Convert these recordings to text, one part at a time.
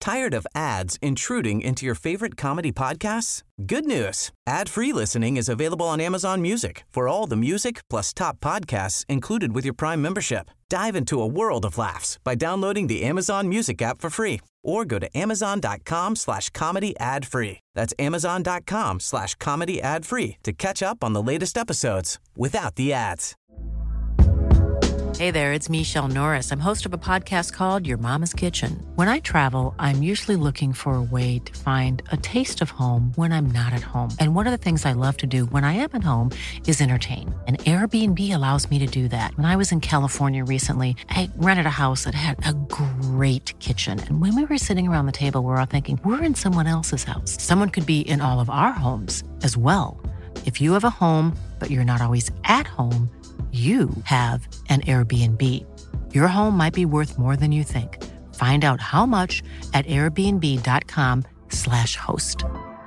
Tired of ads intruding into your favorite comedy podcasts? Good news. Ad-free listening is available on Amazon Music for all the music plus top podcasts included with your Prime membership. Dive into a world of laughs by downloading the Amazon Music app for free or go to amazon.com/comedy ad-free. That's amazon.com/comedy ad-free to catch up on the latest episodes without the ads. Hey there, it's Michelle Norris. I'm host of a podcast called Your Mama's Kitchen. When I travel, I'm usually looking for a way to find a taste of home when I'm not at home. And one of the things I love to do when I am at home is entertain. And Airbnb allows me to do that. When I was in California recently, I rented a house that had a great kitchen. And when we were sitting around the table, we were all thinking, we're in someone else's house. Someone could be in all of our homes as well. If you have a home, but you're not always at home, you have an Airbnb. Your home might be worth more than you think. Find out how much at airbnb.com/host.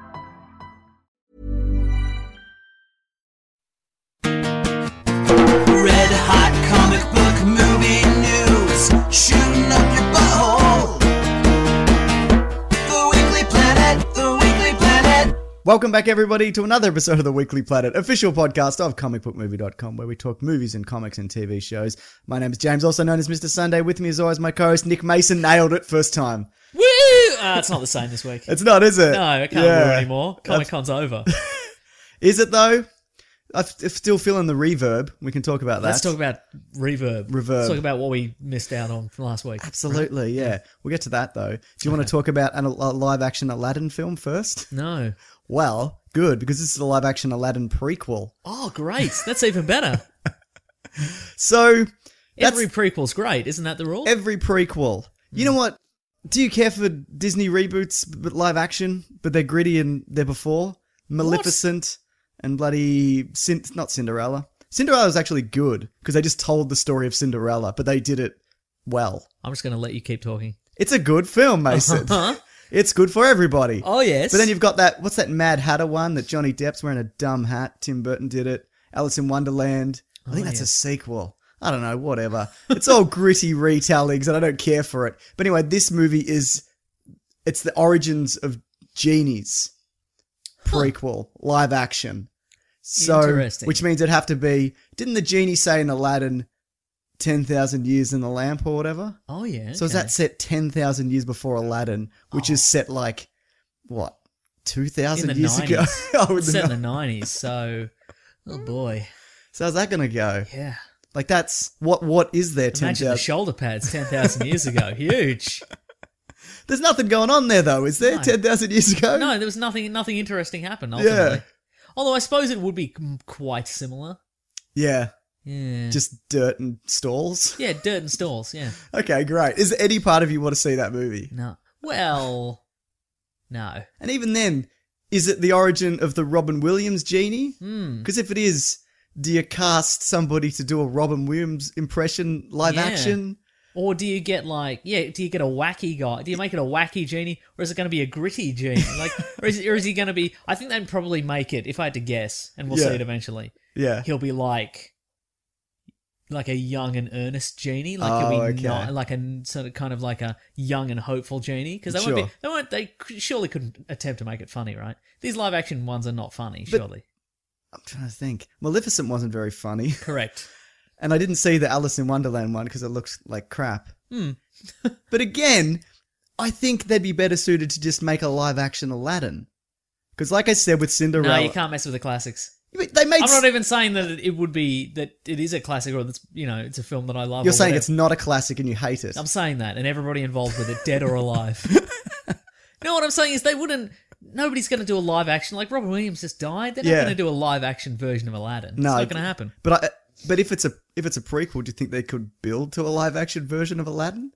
Red hot comic book movie news, shooting up your butthole. The Weekly Planet, the Weekly Planet. Welcome back, everybody, to another episode of The Weekly Planet, official podcast of comicbookmovie.com, where we talk movies and comics and TV shows. My name is James, also known as Mr. Sunday. With me, as always, my co-host Nick Mason. Nailed it first time. Woo! It's not the same this week. It's not, is it? No, I can't do it anymore. Comic-Con's over. Is it, though? I'm still feeling the reverb. We can talk about that. Let's talk about reverb. Let's talk about what we missed out on from last week. Absolutely, yeah. We'll get to that, though. Do you want to talk about a live-action Aladdin film first? No. Well, good, because this is a live-action Aladdin prequel. Oh, great. That's even better. So... Every prequel's great. Isn't that the rule? Every prequel. You know what? Do you care for Disney reboots, but live action, but they're gritty and they're before? Maleficent and bloody... not Cinderella. Cinderella was actually good, because they just told the story of Cinderella, but they did it well. I'm just going to let you keep talking. It's a good film, Mason. It's good for everybody. Oh, yes. But then you've got that... What's that Mad Hatter one that Johnny Depp's wearing a dumb hat? Tim Burton did it. Alice in Wonderland. I think that's a sequel. I don't know, whatever. It's all gritty retellings and I don't care for it. But anyway, this movie it's the origins of genies. Prequel, live action. So, interesting. Which means it'd have to be, didn't the genie say in Aladdin 10,000 years in the lamp or whatever? Oh, yeah. So is that set 10,000 years before Aladdin, which is set like, what, 2,000 years 90s. ago? It's set in the 90s, so... Oh, boy. So how's that going to go? Yeah. Like that's, what is there 10,000? Imagine the shoulder pads 10,000 years ago. Huge. There's nothing going on there though, is there? No. 10,000 years ago? No, there was nothing interesting happened ultimately. Yeah. Although I suppose it would be quite similar. Yeah. Yeah. Just dirt and stalls? Yeah, dirt and stalls, yeah. Okay, great. Is there any part of you want to see that movie? No. Well, no. And even then, is it the origin of the Robin Williams genie? Hmm. Because if it is, do you cast somebody to do a Robin Williams impression live action? Or do you get do you get a wacky guy? Do you make it a wacky genie? Or is it going to be a gritty genie? Or is he going to be... I think they'd probably make it, if I had to guess, and we'll see it eventually. Yeah. He'll be like a young and earnest genie. He'll be like a sort of kind of like a young and hopeful genie. Because they surely couldn't attempt to make it funny, right? These live action ones are not funny, surely. I'm trying to think. Maleficent wasn't very funny. Correct. And I didn't see the Alice in Wonderland one because it looks like crap. But again, I think they'd be better suited to just make a live action Aladdin. Because like I said with Cinderella... No, you can't mess with the classics. They made... I'm not even saying that it would be... that it is a classic or that's, it's a film that I love. You're saying it's not a classic and you hate it. I'm saying that, and everybody involved with it, dead or alive. No, what I'm saying is they wouldn't... Nobody's going to do a live action. Like, Robin Williams just died. They're not going to do a live action version of Aladdin. No, it's not going to happen. But if it's a prequel, do you think they could build to a live action version of Aladdin?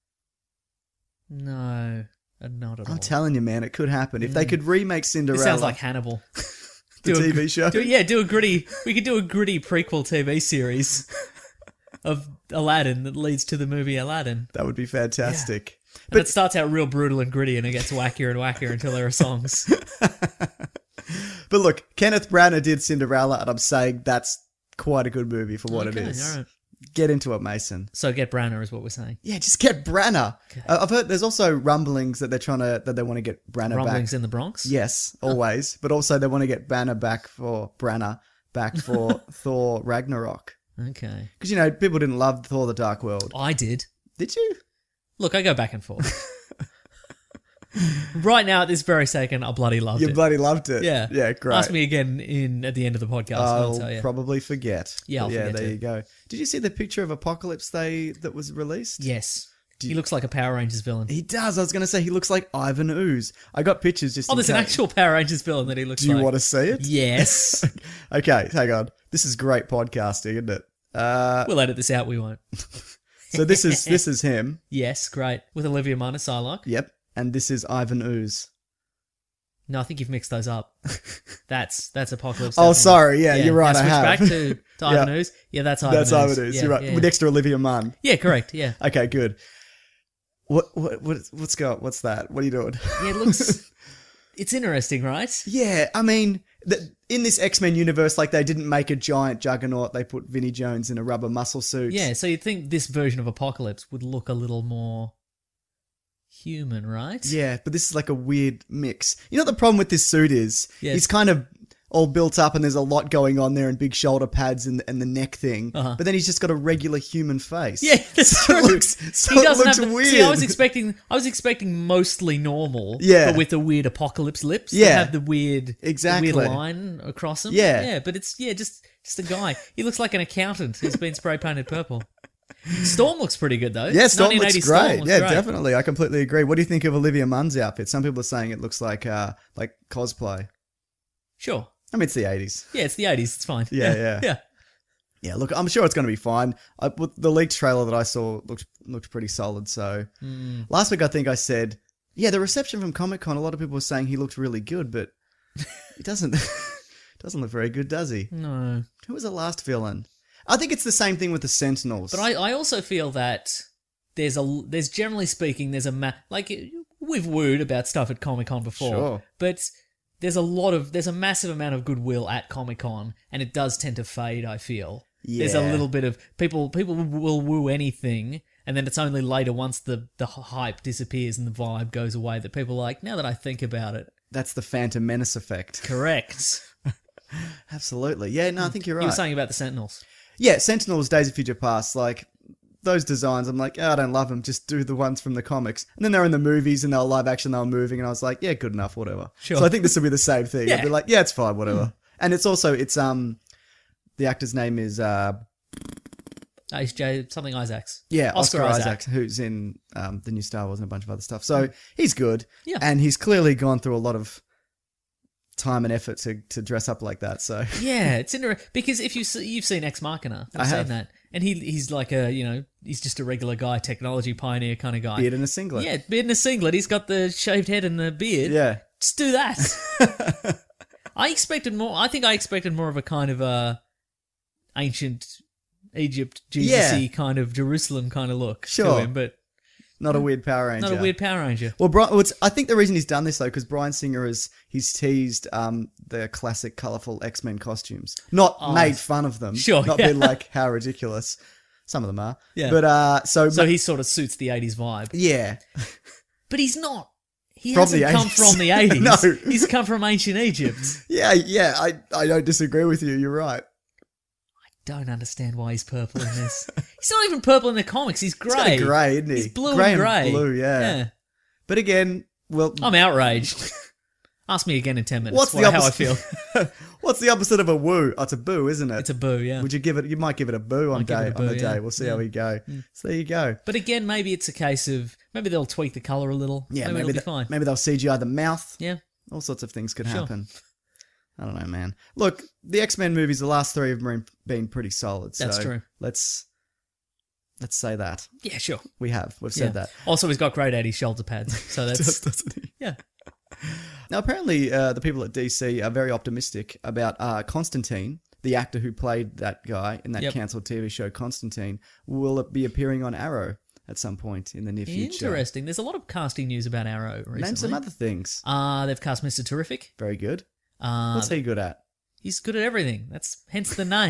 No, not at all. I'm telling you, man, it could happen. If they could remake Cinderella... It sounds like Hannibal. the TV show? We could do a gritty prequel TV series of Aladdin that leads to the movie Aladdin. That would be fantastic. Yeah. But it starts out real brutal and gritty and it gets wackier and wackier until there are songs. But look, Kenneth Branagh did Cinderella and I'm saying that's quite a good movie for what it is. All right. Get into it, Mason. So get Branagh is what we're saying. Yeah, just get Branagh. Okay. I've heard there's also rumblings that they want to get Branagh back. Rumblings in the Bronx? Yes, always. But also they want to get Branagh back for Thor Ragnarok. Okay. Because, people didn't love Thor the Dark World. I did. Did you? Look, I go back and forth. Right now, at this very second, I bloody loved it. You bloody loved it? Yeah. Yeah, great. Ask me again at the end of the podcast. I'll tell you. Probably forget. Yeah, I'll forget there too. you go. Did you see the picture of Apocalypse that was released? Yes. He looks like a Power Rangers villain. He does. I was going to say he looks like Ivan Ooze. I got pictures just there's an actual Power Rangers villain that he looks like. Do you want to see it? Yes. Okay, hang on. This is great podcasting, isn't it? We'll edit this out, we won't. So this is him. Yes, great. With Olivia Munn as Psylocke. Yep. And this is Ivan Ooze. No, I think you've mixed those up. That's Apocalypse. Oh, sorry. Yeah, you're right. Now I have. Switch back to Ivan Ooze. Yeah, that's Ivan Ooze. That's Ivan Ooze. Yeah, you're right. yeah. With next to Olivia Munn. Yeah, correct. Yeah. Okay, good. What's that? What are you doing? Yeah, it looks. It's interesting, right? Yeah, I mean, in this X-Men universe, they didn't make a giant juggernaut. They put Vinnie Jones in a rubber muscle suit. Yeah, so you'd think this version of Apocalypse would look a little more human, right? Yeah, but this is like a weird mix. You know what the problem with this suit is? Yes. He's kind of all built up and there's a lot going on there and big shoulder pads and the neck thing. Uh-huh. But then he's just got a regular human face. Yeah, that's true. It looks weird. See, I was expecting mostly normal. Yeah. But with the weird apocalypse lips. Yeah. That have the weird, exactly. the weird line across them. Yeah. Yeah, but it's just a guy. He looks like an accountant who's been spray painted purple. Storm looks pretty good though. Yeah, Storm looks great. Storm looks great. Definitely. I completely agree. What do you think of Olivia Munn's outfit? Some people are saying it looks like cosplay. Sure. I mean, it's the 80s. Yeah, it's the 80s. It's fine. Yeah. Yeah. Yeah, look, I'm sure it's going to be fine. The leaked trailer that I saw looked pretty solid. So last week I think I said, yeah, the reception from Comic-Con, a lot of people were saying he looked really good, but he doesn't look very good, does he? No. Who was the last villain? I think it's the same thing with the Sentinels. But I also feel that there's generally speaking, we've wooed about stuff at Comic-Con before. Sure. But there's a massive amount of goodwill at Comic-Con, and it does tend to fade, I feel. Yeah. There's a little bit of people will woo anything, and then it's only later once the hype disappears and the vibe goes away that people are like, now that I think about it. That's the Phantom Menace effect. Correct. Absolutely. Yeah, no, I think you're right. You were saying about the Sentinels. Yeah, Sentinels, Days of Future Past, those designs, I'm like, I don't love them, just do the ones from the comics. And then they're in the movies and they're live action, they were moving, and I was like, yeah, good enough, whatever. Sure. So I think this will be the same thing. Yeah. I'll be like, yeah, it's fine, whatever. And it's the actor's name is... H.J. something Isaacs. Yeah, Oscar Isaac. who's in the new Star Wars and a bunch of other stuff. So he's good. Yeah. And he's clearly gone through a lot of time and effort to dress up like that. So yeah, it's interesting because if you've seen Ex Machina, I have. seen that, and he's like he's just a regular guy, technology pioneer kind of guy. beard and a singlet. Yeah, beard and a singlet. He's got the shaved head and the beard. Yeah. Just do that. I expected more. I think I expected more of a kind of a ancient Egypt, Jesus-y kind of Jerusalem kind of look to him, but Not a weird Power Ranger. not a weird Power Ranger. Well, I think the reason he's done this though, because Bryan Singer he's teased the classic colourful X-Men costumes, not made fun of them. Sure, not yeah. been like how ridiculous. Some of them are. Yeah. But So he sort of suits the 80s vibe. yeah, But he's not. He From hasn't the come 80s. from the 80s. No. He's come from ancient Egypt. yeah. I don't disagree with you. You're right. Don't understand why he's purple in this. He's not even purple in the comics. He's grey. He's kind of grey, isn't he? He's blue grey and grey. Blue, yeah. But again, well, I'm outraged. Ask me again in 10 minutes. what's the how I opposite? feel. What's the opposite of a woo? Oh, it's a boo, isn't it? It's a boo, yeah. Would you give it? You might give it a boo on give it a boo, the day. yeah. We'll see how we go. So there you go. But again, maybe it's a case of maybe they'll tweak the colour a little. Yeah, maybe it'll be fine. Maybe they'll CGI the mouth. Yeah. All sorts of things could Sure. happen. I don't know, man. Look, the X-Men movies, the last three have been pretty solid. That's so true. Let's say that. Yeah, sure. We've said that. Also, he's got great 80s shoulder pads. So that's Just doesn't he? yeah. Now, apparently, the people at DC are very optimistic about Constantine, the actor who played that guy in that Yep. cancelled TV show Constantine, will be appearing on Arrow at some point in the near future. Interesting. There's a lot of casting news about Arrow recently. Name some other things. They've cast Mr. Terrific. Very good. What's he good at? He's good at everything. That's hence the name.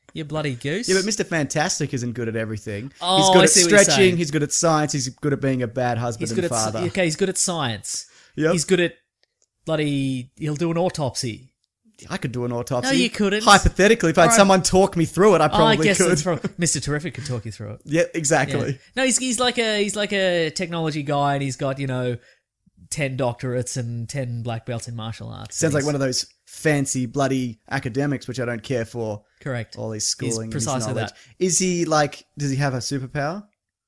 You bloody goose. Yeah, but Mr. Fantastic isn't good at everything. Oh, he's good I at see what you're stretching, saying. he's good at science, he's good at being a bad husband and father. He's good at science. Yep. He's good at he'll do an autopsy. I could do an autopsy. No, you couldn't. Hypothetically, if I had someone talk me through it, I probably I guess could. Mr. Terrific could talk you through it. Yeah, exactly. Yeah. No, he's like a technology guy, and he's got 10 doctorates and 10 black belts in martial arts. Sounds like one of those fancy bloody academics, which I don't care for. Correct. All his schooling, He's precisely his knowledge. that. Is he does he have a superpower?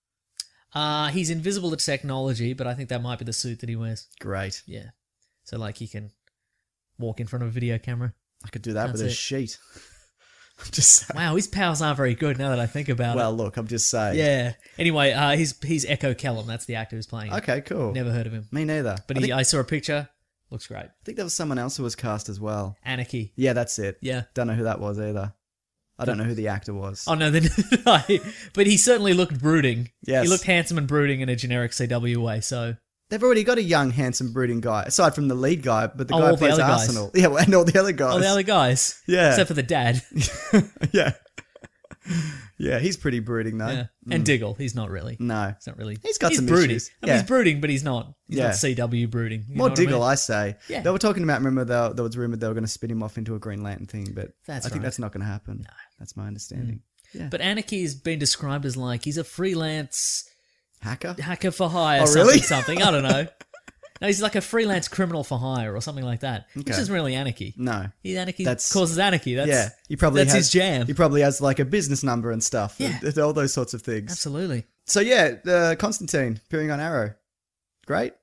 He's invisible to technology, but I think that might be the suit that he wears. Great. Yeah. So he can walk in front of a video camera. I could do that That's with a it. sheet. I'm just saying. Wow, his powers aren't very good now that I think about it. Well, look, I'm just saying. Yeah. Anyway, he's Echo Kellum. That's the actor who's playing him. Okay, cool. Never heard of him. Me neither. But I saw a picture. Looks great. I think there was someone else who was cast as well. Anarchy. Yeah, that's it. Yeah. Don't know who that was either. I don't know who the actor was. Oh, no, then but he certainly looked brooding. Yes. He looked handsome and brooding in a generic CW way, so... They've already got a young, handsome, brooding guy, aside from the lead guy, but the guy all who the plays other guys. Arsenal. Yeah, and all the other guys. Oh, the other guys. Yeah. Except for the dad. Yeah. Yeah, he's pretty brooding, though. Yeah. And Diggle, he's not really. No. He's not really. He's got some brooding. issues. I mean, Yeah. he's brooding, but he's not. He's Yeah. not CW brooding. You More know what I Diggle, mean? I say. Yeah. They were talking about, remember, there was rumoured they were going to spin him off into a Green Lantern thing, but That's I think right. that's not going to happen. No. That's my understanding. Yeah. But Anarchy has been described as he's a freelance Hacker? hacker for hire, Oh, really? something. I don't know. No, he's like a freelance criminal for hire or something like that. Which Okay. isn't really anarchy. No. Anarchy That's- causes anarchy. Yeah. He probably that's has, his jam. He probably has like a business number and stuff. Yeah. And all those sorts of things. Absolutely. So yeah, Constantine appearing on Arrow. Great.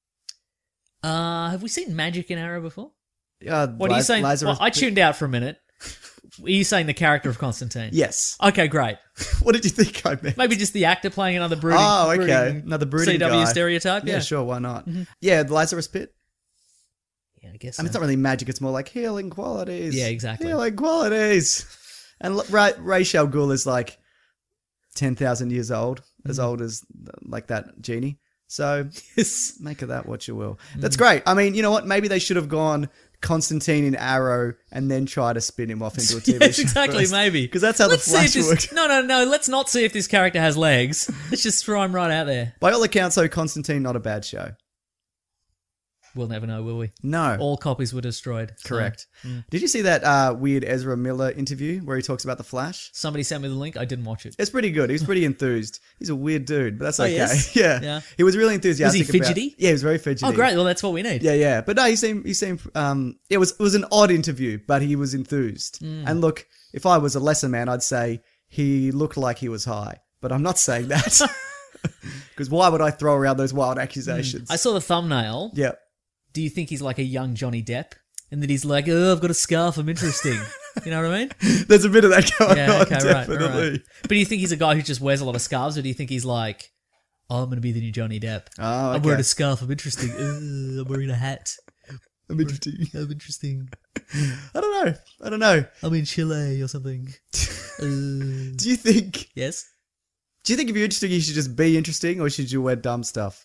Have we seen magic in Arrow before? What are you saying? Well, I tuned out for a minute. Are you saying the character of Constantine? Yes. Okay, great. What did you think I meant? Maybe just the actor playing another brooding. Oh, okay. brooding Another brooding CW guy. stereotype. Yeah, sure. Why not? Yeah, the Lazarus Pit. Yeah, I guess. I mean, it's not really magic. It's more like healing qualities. Yeah, exactly. Healing qualities. And Ra's al Ghul is like 10,000 years old, as old as like that genie. So make of that what you will. That's great. I mean, you know what? Maybe they should have gone Constantine in Arrow and then try to spin him off into a TV Yes, show. exactly. first. Maybe Because that's how Let's the see if Flash this- works. No. Let's not see if this character has legs. Let's just throw him right out there. By all accounts, though, Constantine, not a bad show. We'll never know, will we? No. All copies were destroyed. So, Correct. Did you see that weird Ezra Miller interview where he talks about the Flash? somebody sent me the link. I didn't watch it. It's pretty good. He was pretty enthused. He's a weird dude, but that's okay. yes? Yeah. Yeah. He was really enthusiastic. Was he fidgety? Yeah, he was very fidgety. Oh, great. Well, that's what we need. Yeah. But no, he seemed it was an odd interview, but he was enthused. And look, if I was a lesser man, I'd say he looked like he was high. But I'm not saying that. Because why would I throw around those wild accusations? I saw the thumbnail. Yeah. Do you think he's like a young Johnny Depp? And that he's like, oh, I've got a scarf. I'm interesting. You know what I mean? There's a bit of that going Yeah, on, okay, right, definitely. right. But do you think he's a guy who just wears a lot of scarves, or do you think he's like, oh, I'm going to be the new Johnny Depp? Oh, I'm wearing okay. a scarf. I'm interesting. I'm wearing a hat. I'm interesting. I'm interesting. I don't know. I'm in Chile or something. Do you think Yes? if you're interesting, you should just be interesting, or should you wear dumb stuff?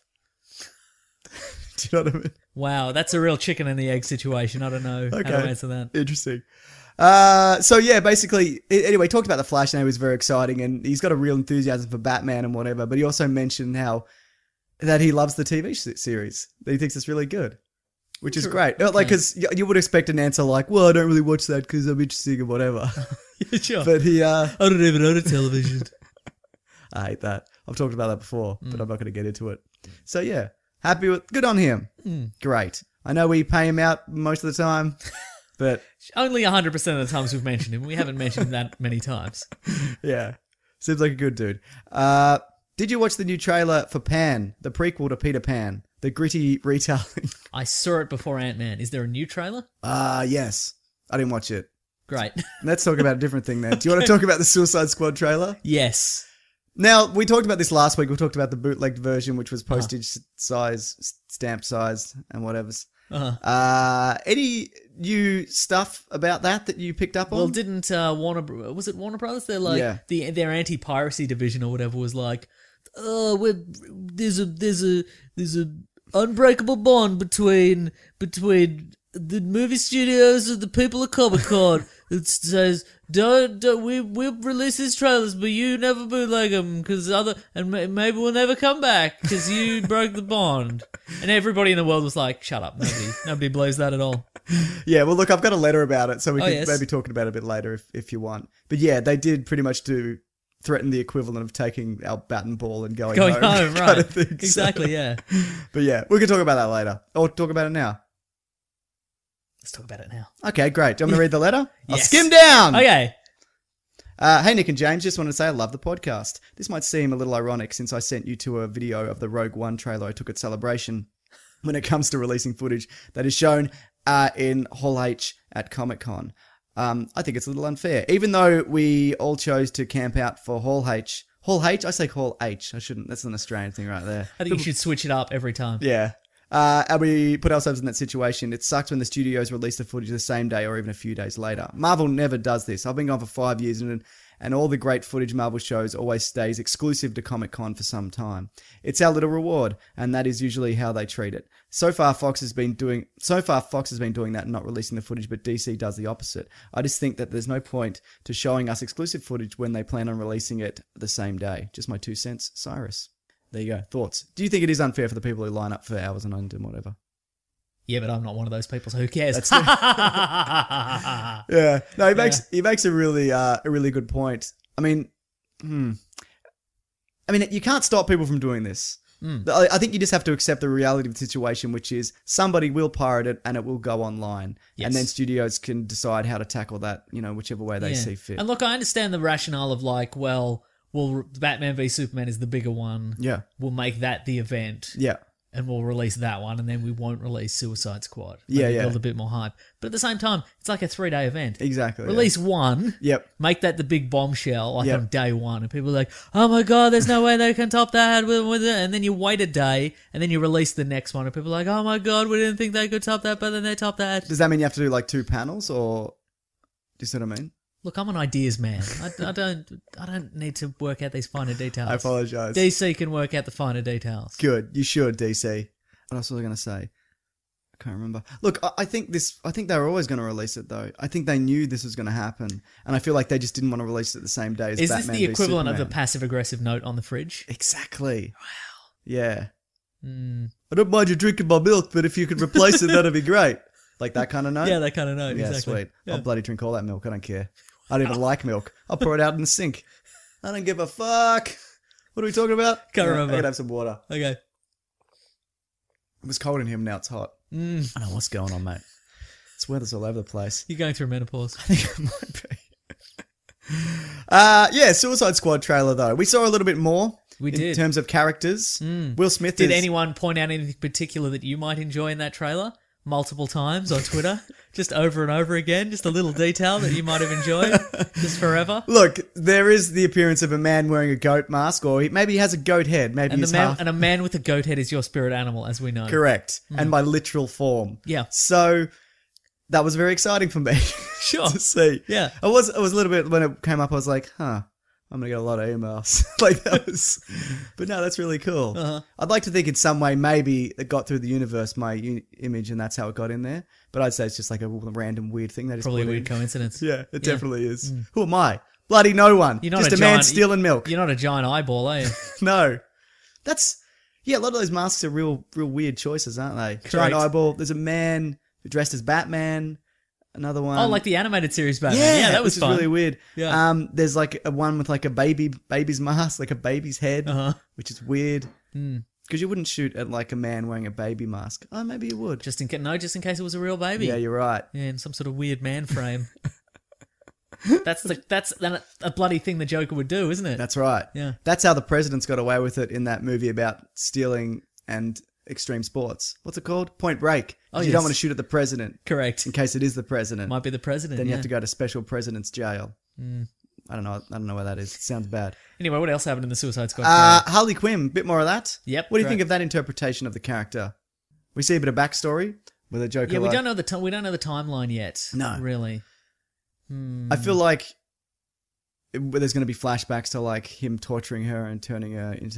Do you know what I mean? Wow, that's a real chicken and the egg situation. I don't know how to answer that. Interesting. So yeah, basically, anyway, he talked about the Flash and it was very exciting, and he's got a real enthusiasm for Batman and whatever. But he also mentioned that he loves the TV series. That he thinks it's really good, which is great. Like, because you would expect an answer like, "Well, I don't really watch that because I'm interesting and whatever." Sure. But he, I don't even own a television. I hate that. I've talked about that before, but I'm not going to get into it. So yeah, good on him. Great. I know we pay him out most of the time, but Only 100% of the times we've mentioned him. We haven't mentioned him that many times. yeah, seems like a good dude. Did you watch the new trailer for Pan, the prequel to Peter Pan, the gritty retelling? I saw it before Ant-Man. Is there a new trailer? Yes. I didn't watch it. Great. Let's talk about a different thing then. Do you want to talk about the Suicide Squad trailer? Yes. Now, we talked about this last week. We talked about the bootlegged version, which was postage size, stamp sized, and whatever's. Any new stuff about that you picked up on? Well, didn't was it Warner Brothers? They're like their anti-piracy division or whatever was like, oh, there's a unbreakable bond between the movie studios are the people of Comic-Con. It says, we'll release these trailers, but you never bootleg them, maybe we'll never come back, because you broke the bond. And everybody in the world was like, shut up, nobody believes that at all. Yeah, well, look, I've got a letter about it, so we can maybe talk about it a bit later if you want. But yeah, they did pretty much threaten the equivalent of taking our bat and ball and going home. Right. Kind of thing, exactly, yeah. But yeah, we can talk about that later. Or talk about it now. Let's talk about it now. Okay, great. Do you want me to read the letter? Yes. I'll skim down. Okay. Hey, Nick and James, just wanted to say I love the podcast. This might seem a little ironic since I sent you to a video of the Rogue One trailer I took at Celebration when it comes to releasing footage that is shown in Hall H at Comic-Con. I think it's a little unfair. Even though we all chose to camp out for Hall H. Hall H? I say Hall H. I shouldn't. That's an Australian thing right there. I think you should switch it up every time. Yeah. And we put ourselves in that situation. It sucks when the studios release the footage the same day or even a few days later. Marvel never does this. I've been gone for 5 years and all the great footage Marvel shows always stays exclusive to Comic-Con for some time. It's our little reward, and that is usually how they treat it. So far Fox has been doing that and not releasing the footage, but DC does the opposite. I just think that there's no point to showing us exclusive footage when they plan on releasing it the same day. Just my 2 cents, Cyrus. There you go. Thoughts? Do you think it is unfair for the people who line up for hours on end and whatever? Yeah, but I'm not one of those people, so who cares? Yeah. No, he makes a really good point. I mean, you can't stop people from doing this. I think you just have to accept the reality of the situation, which is somebody will pirate it and it will go online. Yes. And then studios can decide how to tackle that, whichever way they see fit. And look, I understand the rationale of like, well, Batman v Superman is the bigger one. Yeah. We'll make that the event. Yeah. And we'll release that one, and then we won't release Suicide Squad. Yeah. Build a bit more hype. But at the same time, it's like a 3-day event. Exactly. Release one. Yep. Make that the big bombshell, on day one. And people are like, oh my God, there's no way they can top that. And then you wait a day, and then you release the next one. And people are like, oh my God, we didn't think they could top that, but then they top that. Does that mean you have to do like 2 panels, or do you see what I mean? Look, I'm an ideas man. I don't need to work out these finer details. I apologise. DC can work out the finer details. Good. You should, DC. What else was I going to say? I can't remember. Look, I think they were always going to release it, though. I think they knew this was going to happen, and I feel like they just didn't want to release it the same day as Batman. Is this the equivalent of the passive-aggressive note on the fridge? Exactly. Wow. Yeah. I don't mind you drinking my milk, but if you could replace it, that'd be great. Like that kind of note? Yeah, that kind of note, yeah, exactly. Sweet. Yeah. I'll bloody drink all that milk. I don't care. I don't even like milk. I'll pour it out in the sink. I don't give a fuck. What are we talking about? Can't remember. I gotta have some water. Okay. It was cold in here, now it's hot. I don't know what's going on, mate. It's weather's all over the place. You're going through menopause. I think it might be. Yeah, Suicide Squad trailer, though. We saw a little bit more. We did. In terms of characters. Will Smith Did anyone point out anything particular that you might enjoy in that trailer? Multiple times on Twitter? Just over and over again? Just a little detail that you might have enjoyed? Just forever? Look, there is the appearance of a man wearing a goat mask, or maybe he has a goat head. Maybe he's half... And a man with a goat head is your spirit animal, as we know. Correct. And my literal form. Yeah. So... that was very exciting for me. Sure. To see. Yeah. I was a little bit, when it came up, I was like, I'm going to get a lot of emails. Like that was, but no, that's really cool. Uh-huh. I'd like to think in some way maybe it got through the universe, my image, and that's how it got in there. But I'd say it's just like a random weird thing. They just Probably a put weird coincidence. Yeah, it definitely is. Who am I? Bloody no one. You're not just a man giant, stealing milk. You're not a giant eyeball, are you? No. That's, yeah, a lot of those masks are real weird choices, aren't they? Correct. Giant eyeball. There's a man dressed as Batman. Another one. Oh, like the animated series Batman. Yeah, that was fun. Which is really weird. Yeah. There's like a one with like a baby's mask, like a baby's head, which is weird. Because you wouldn't shoot at like a man wearing a baby mask. Oh, maybe you would. Just in case it was a real baby. Yeah, you're right. Yeah, in some sort of weird man frame. That's a bloody thing the Joker would do, isn't it? That's right. Yeah. That's how the president's got away with it in that movie about stealing and extreme sports. What's it called? Point Break. Oh, you don't want to shoot at the president. Correct. In case it is the president. Might be the president. Then you have to go to special president's jail. I don't know where that is. It sounds bad. Anyway, what else happened in the Suicide Squad? Harley Quinn, bit more of that. Yep. What do you think of that interpretation of the character? We see a bit of backstory with a Joker. Yeah, we don't know the timeline yet. No, really. I feel like there's going to be flashbacks to like him torturing her and turning her into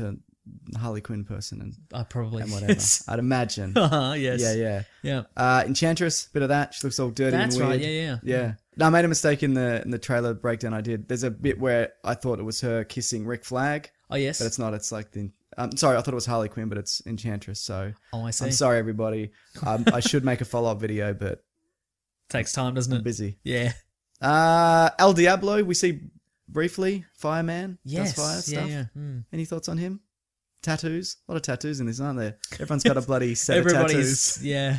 Harley Quinn person and probably and whatever. yes. I'd imagine. Yes. Yeah. Enchantress, bit of that. She looks all dirty That's and weird. right. Yeah. No, I made a mistake in the trailer breakdown I did. There's a bit where I thought it was her kissing Rick Flag. Oh yes. But it's not. It's like the. Sorry, I thought it was Harley Quinn, but it's Enchantress. So. Oh, I see. I'm sorry, everybody. I should make a follow-up video, but takes time, doesn't it? I'm busy. Yeah. El Diablo, we see briefly. Fireman. Yes. Does fire stuff. Yeah. Any thoughts on him? Tattoos. A lot of tattoos in this, aren't there? Everyone's got a bloody set of tattoos. Yeah.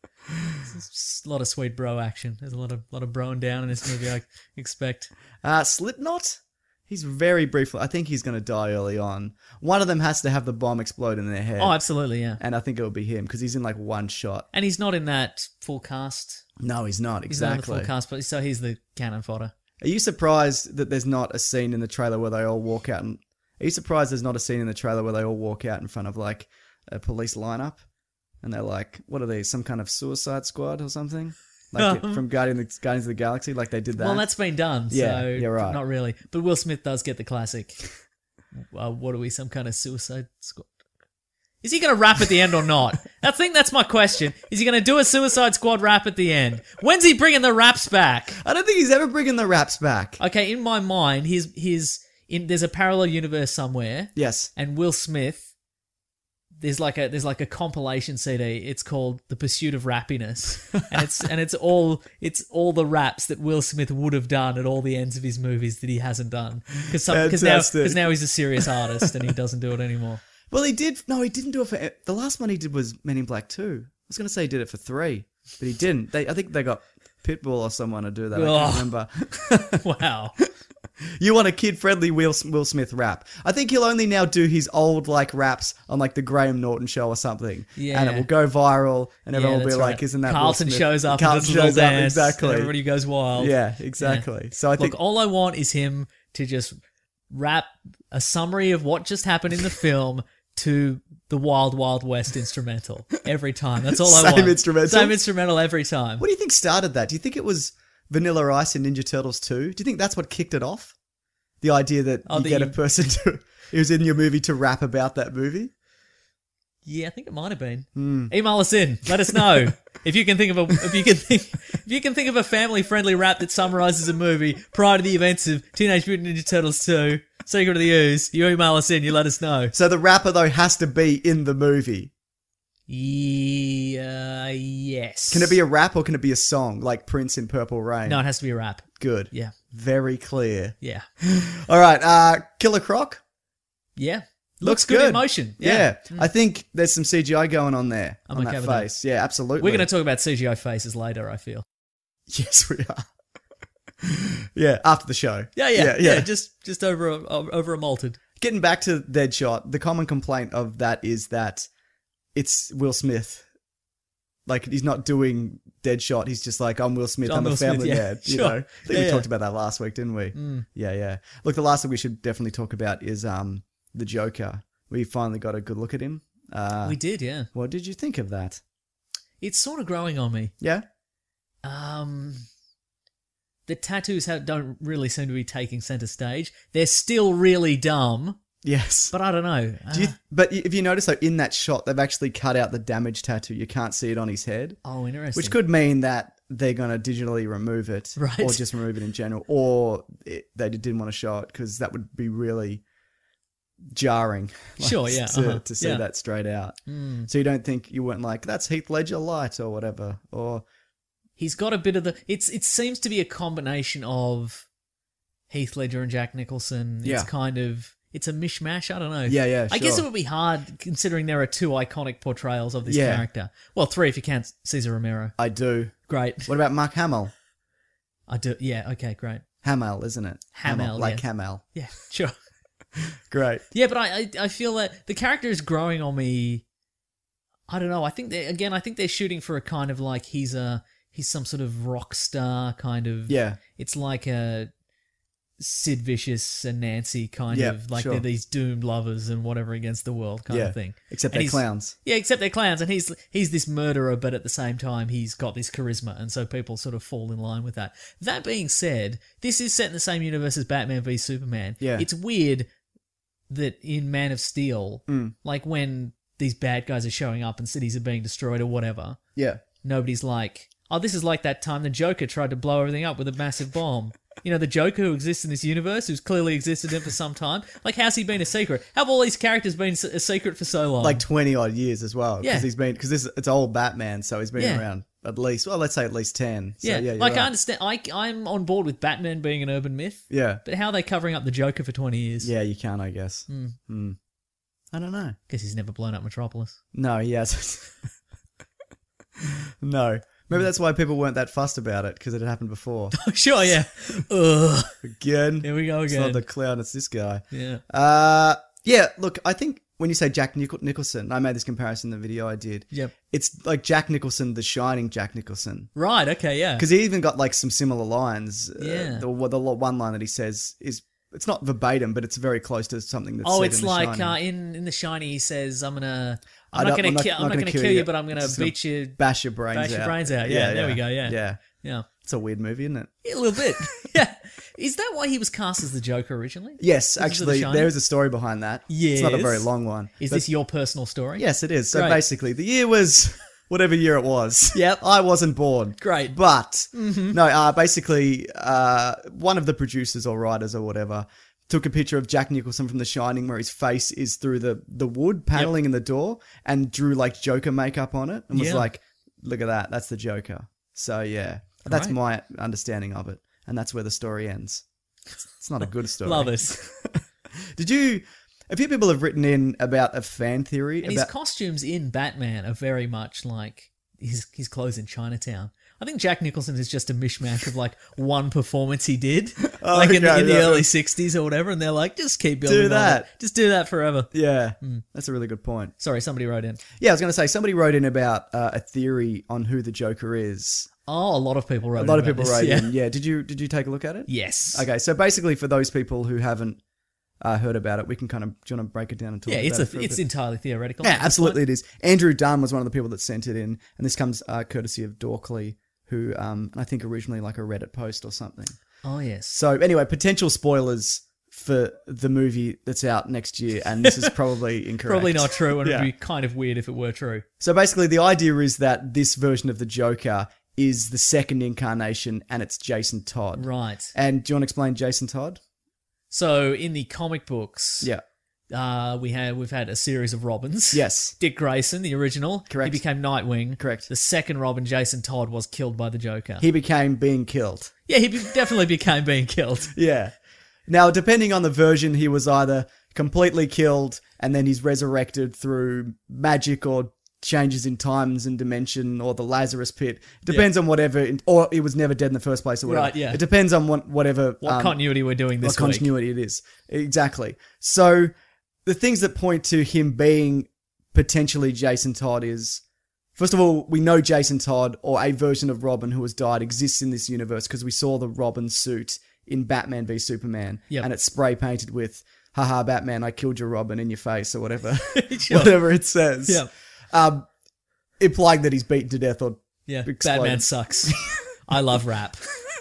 There's a lot of sweet bro action. There's a lot of broing down in this movie, I expect. Slipknot? He's very briefly. I think he's going to die early on. One of them has to have the bomb explode in their head. Oh, absolutely, yeah. And I think it'll be him because he's in like one shot. And he's not in that full cast. No, he's not. Exactly. He's not in the full cast, but so he's the cannon fodder. Are you surprised that there's not a scene in the trailer where they all walk out? Are you surprised there's not a scene in the trailer where they all walk out in front of like a police lineup? And they're like, what are they? Some kind of Suicide Squad or something? Like from Guardians of the Galaxy, like they did that. Well, that's been done. Yeah, so you're right. Not really. But Will Smith does get the classic. What are we? Some kind of Suicide Squad? Is he going to rap at the end or not? I think that's my question. Is he going to do a Suicide Squad rap at the end? When's he bringing the raps back? I don't think he's ever bringing the raps back. Okay, in my mind, there's a parallel universe somewhere. Yes. And Will Smith. There's like a compilation CD. It's called The Pursuit of Rappiness, and it's all the raps that Will Smith would have done at all the ends of his movies that he hasn't done because now he's a serious artist and he doesn't do it anymore. Well, he did. No, he didn't do it for the last one he did was Men in Black 2. I was going to say he did it for 3, but he didn't. I think they got Pitbull or someone to do that. I can't remember. Wow. You want a kid-friendly Will Smith rap. I think he'll only now do his old, like, raps on, like, the Graham Norton show or something. Yeah. And it will go viral, and everyone will be like, isn't that Carlton Will Smith? shows up Carlton shows up, exactly. And everybody goes wild. Yeah, exactly. Yeah. So I think... Look, all I want is him to just rap a summary of what just happened in the film to the Wild Wild West instrumental every time. That's all I want. Same instrumental every time. What do you think started that? Do you think it was Vanilla Ice and Ninja Turtles 2? Do you think that's what kicked it off? The idea that a person who's in your movie to rap about that movie? Yeah, I think it might have been. Email us in. Let us know if you can think of a family-friendly rap that summarizes a movie prior to the events of Teenage Mutant Ninja Turtles 2, Secret of the Ooze. You email us in. You let us know. So the rapper though has to be in the movie. Yes. Can it be a rap or can it be a song like Prince in Purple Rain? No, it has to be a rap. Good. Yeah. Very clear. Yeah. All right. Killer Croc. Yeah. Looks good good in motion. Yeah. I think there's some CGI going on there. I'm on okay that with face. Yeah, absolutely. We're going to talk about CGI faces later, I feel. Yes, we are. Yeah, after the show. Yeah. Just over a malted. Getting back to Deadshot, the common complaint of that is that it's Will Smith. Like, he's not doing Deadshot. He's just like, I'm Will Smith. I'm a family man. Sure. You know? I think we talked about that last week, didn't we? Yeah. Look, the last thing we should definitely talk about is the Joker. We finally got a good look at him. We did, yeah. What did you think of that? It's sort of growing on me. Yeah? The tattoos don't really seem to be taking center stage. They're still really dumb. Yes. But I don't know. But if you notice, though, in that shot, they've actually cut out the damage tattoo. You can't see it on his head. Oh, interesting. Which could mean that they're going to digitally remove it. Right. Or just remove it in general. Or they didn't want to show it because that would be really jarring. Sure, yeah. To see that straight out. So you weren't like, that's Heath Ledger light or whatever. Or he's got a bit of the... It seems to be a combination of Heath Ledger and Jack Nicholson. Yeah. It's kind of... It's a mishmash. I don't know. Yeah, I guess sure. it would be hard considering there are 2 iconic portrayals of this character. Well, 3 if you count Cesar Romero. I do. Great. What about Mark Hamill? I do. Yeah, okay, great. Hamill, isn't it? Hamill, like yeah. Hamill. Yeah, sure. Great. Yeah, but I feel that the character is growing on me. I don't know. I think they're shooting for a kind of like he's some sort of rock star kind of. Yeah. It's like a Sid Vicious and Nancy kind of like they're these doomed lovers and whatever against the world kind of thing. Except they're clowns. Yeah, except they're clowns, and he's this murderer, but at the same time he's got this charisma, and so people sort of fall in line with that. That being said, this is set in the same universe as Batman v Superman. Yeah. It's weird that in Man of Steel, like when these bad guys are showing up and cities are being destroyed or whatever, Yeah. nobody's like, oh, this is like that time the Joker tried to blow everything up with a massive bomb. You know, the Joker who exists in this universe, who's clearly existed in it for some time. Like, how's he been a secret? How have all these characters been a secret for so long? Like 20 odd years as well. Yeah. Because it's old Batman, so he's been around at least, well, let's say at least 10. So, yeah, you're like right. I understand. I'm on board with Batman being an urban myth. Yeah. But how are they covering up the Joker for 20 years? Yeah, you can, I guess. I don't know. Guess he's never blown up Metropolis. No, he hasn't. No. Maybe that's why people weren't that fussed about it, because it had happened before. Sure, yeah. Ugh. Again. Here we go It's again. not the clown, it's this guy. Yeah. Yeah, look, I think when you say Jack Nicholson, I made this comparison in the video I did. Yep. It's like Jack Nicholson, the Shining Jack Nicholson. Right, okay, yeah. Because he even got like some similar lines. Yeah. The one line that he says is, it's not verbatim, but it's very close to something that's Oh, said it's in The like Shining. in The Shining, he says, I'm not I'm gonna not kill kill you, but I'm gonna Just beat you, bash your brains bash out. your brains out. Yeah, there we go. Yeah. Yeah. It's a weird movie, isn't it? Yeah, a little bit. Yeah. Is that why he was cast as the Joker originally? Yes, This is actually, The Shining? there is a story behind that. It's not a very Yes. long one. Is but- this your personal story? Yes, it is. So Great. basically, the year was whatever year it was. Yep. I wasn't born. Great. But, no, basically, one of the producers or writers or whatever took a picture of Jack Nicholson from The Shining where his face is through the wood paneling in the door and drew like Joker makeup on it and was Yeah. like, look at that, that's the Joker. So yeah, that's Right. my understanding of it. And that's where the story ends. It's not a good story. Love it. A few people have written in about a fan theory And his about... costumes in Batman are very much like his clothes in Chinatown. I think Jack Nicholson is just a mishmash of like one performance he did, like in the early 60s or whatever, and they're like, just keep building on that. it. Just do that forever. Yeah, that's a really good point. Sorry, somebody wrote in. Yeah, I was going to say, somebody wrote in about a theory on who the Joker is. Oh, a lot of people wrote in. A lot of about people this, wrote in. Yeah, did you take a look at it? Yes. Okay, so basically for those people who haven't heard about it, we can kind of, do you want to break it down and talk Yeah, about it for a it's bit? entirely theoretical. Yeah, absolutely it is. Andrew Dunn was one of the people that sent it in, and this comes courtesy of Dorkley, who I think originally like a Reddit post or something. Oh, yes. So anyway, potential spoilers for the movie that's out next year, and this is probably incorrect. Probably not true, and Yeah. it'd be kind of weird if it were true. So basically the idea is that this version of the Joker is the second incarnation, and it's Jason Todd. Right. And do you want to explain Jason Todd? So in the comic books, Yeah. we've had a series of Robins. Yes. Dick Grayson, the original. Correct. He became Nightwing. Correct. The second Robin, Jason Todd, was killed by the Joker. He became being killed. Yeah, he definitely became being killed. Yeah. Now, depending on the version, he was either completely killed and then he's resurrected through magic or changes in times and dimension or the Lazarus pit. Depends on whatever, or he was never dead in the first place or whatever. Right, yeah. It depends on whatever... What continuity we're doing this what week. continuity it is. Exactly. So the things that point to him being potentially Jason Todd is, first of all, we know Jason Todd, or a version of Robin who has died, exists in this universe because we saw the Robin suit in Batman v Superman. Yep. And it's spray painted with, haha, Batman, I killed your Robin in your face, or whatever. Sure. Whatever it says. Yeah. Implying that he's beaten to death or Yeah, exploded. Batman sucks. I love rap.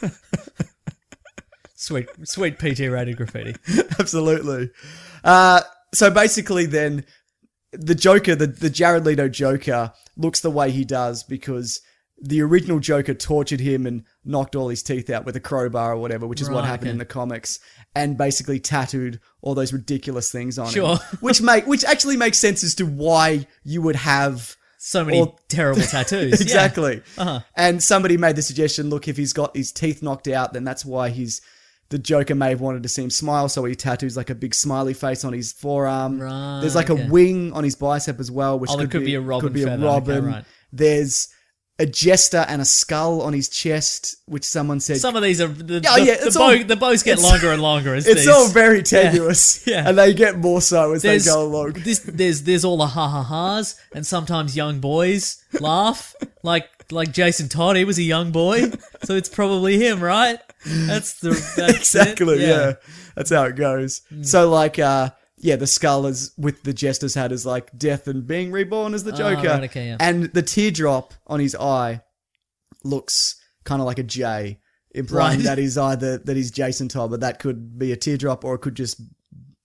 Sweet PG rated graffiti. Absolutely. So basically then, the Joker, the Jared Leto Joker, looks the way he does because the original Joker tortured him and knocked all his teeth out with a crowbar or whatever, which is what Right, happened okay. in the comics, and basically tattooed all those ridiculous things on Sure. him. Which actually makes sense as to why you would have... So many terrible tattoos. Exactly. Yeah. Uh-huh. And somebody made the suggestion, look, if he's got his teeth knocked out, then that's why the Joker may have wanted to see him smile, so he tattoos like a big smiley face on his forearm. Right, There's like okay. a wing on his bicep as well, which there could be a Robin could be a feather. Robin. Okay, right. There's a jester and a skull on his chest, which someone said... Some of these are the bows get it's- longer and longer as it's these. all very tenuous, Yeah. and they get more so as There's they go along. There's all the ha-ha-has, and sometimes young boys laugh. Like Jason Todd, he was a young boy, so it's probably him, right? That's Exactly, it. yeah. That's how it goes. So, like, the skull is with the jester's hat is like death and being reborn as the Joker. right, okay, yeah. And the teardrop on his eye looks kind of like a J, implying Right. that he's Jason Todd, but that could be a teardrop or it could just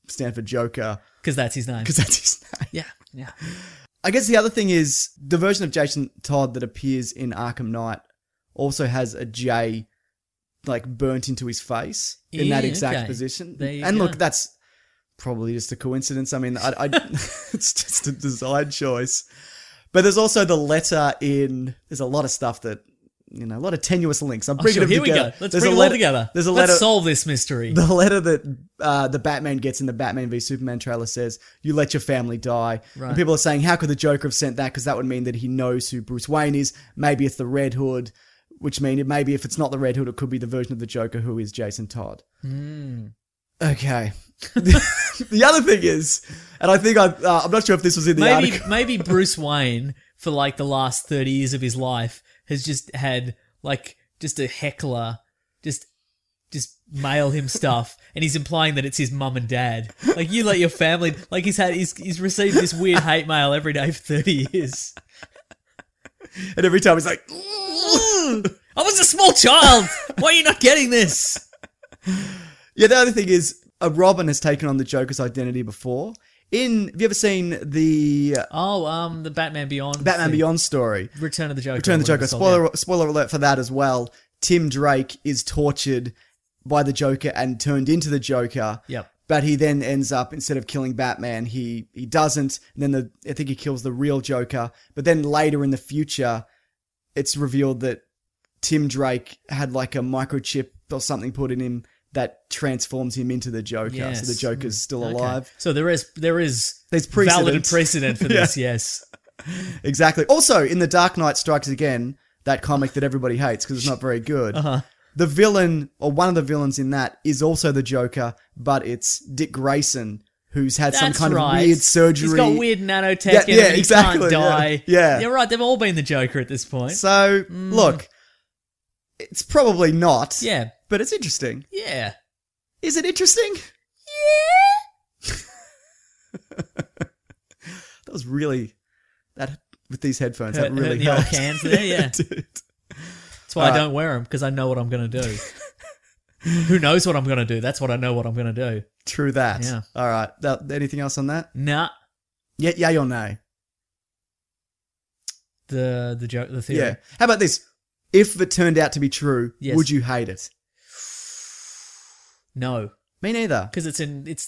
stand for Joker. Because that's his name. Because that's his name. Yeah. I guess the other thing is the version of Jason Todd that appears in Arkham Knight also has a J like burnt into his face in that exact position. And look, that's probably just a coincidence. I mean, I it's just a design choice. But there's also the letter in. There's a lot of stuff that. A lot of tenuous links. I'm bringing them here together. We go. Let's bring them all together. Let's solve this mystery. The letter that the Batman gets in the Batman v Superman trailer says, "You let your family die." Right. And people are saying, how could the Joker have sent that? Because that would mean that he knows who Bruce Wayne is. Maybe it's the Red Hood, which means maybe if it's not the Red Hood, it could be the version of the Joker who is Jason Todd. Okay. The other thing is, and I think I'm not sure if this was in the article. Maybe Bruce Wayne, for like the last 30 years of his life, has just had like just a heckler just mail him stuff, and he's implying that it's his mum and dad. Like, you let your family, like he's received this weird hate mail every day for 30 years. And every time he's like, I was a small child. Why are you not getting this? Yeah, the other thing is, Robin has taken on the Joker's identity before. Have you ever seen the... the Batman Beyond... Beyond story. Return of the Joker. Spoiler alert for that as well. Tim Drake is tortured by the Joker and turned into the Joker. Yep. But he then ends up, instead of killing Batman, he doesn't. And then I think he kills the real Joker. But then later in the future, it's revealed that Tim Drake had like a microchip or something put in him that transforms him into the Joker. Yes. So the Joker's still alive. So there's precedent. Valid precedent for this, yes. Exactly. Also, in The Dark Knight Strikes Again, that comic that everybody hates because it's not very good, the villain, or one of the villains in that, is also the Joker, but it's Dick Grayson, who's had some kind of weird surgery. He's got weird nanotech and he exactly, can't die. Yeah. You're right, they've all been the Joker at this point. So, look, it's probably not. Yeah. But it's interesting. Yeah. Is it interesting? Yeah. That was really... with these headphones, that really hurt. The old cans there, yeah. Dude. That's why I don't wear them, because I know what I'm going to do. Who knows what I'm going to do? That's what I know what I'm going to do. True that. Yeah. All right. Anything else on that? Nah. Yay or nay? The theory. Yeah. How about this? If it turned out to be true, yes. Would you hate it? No. Me neither. Because it's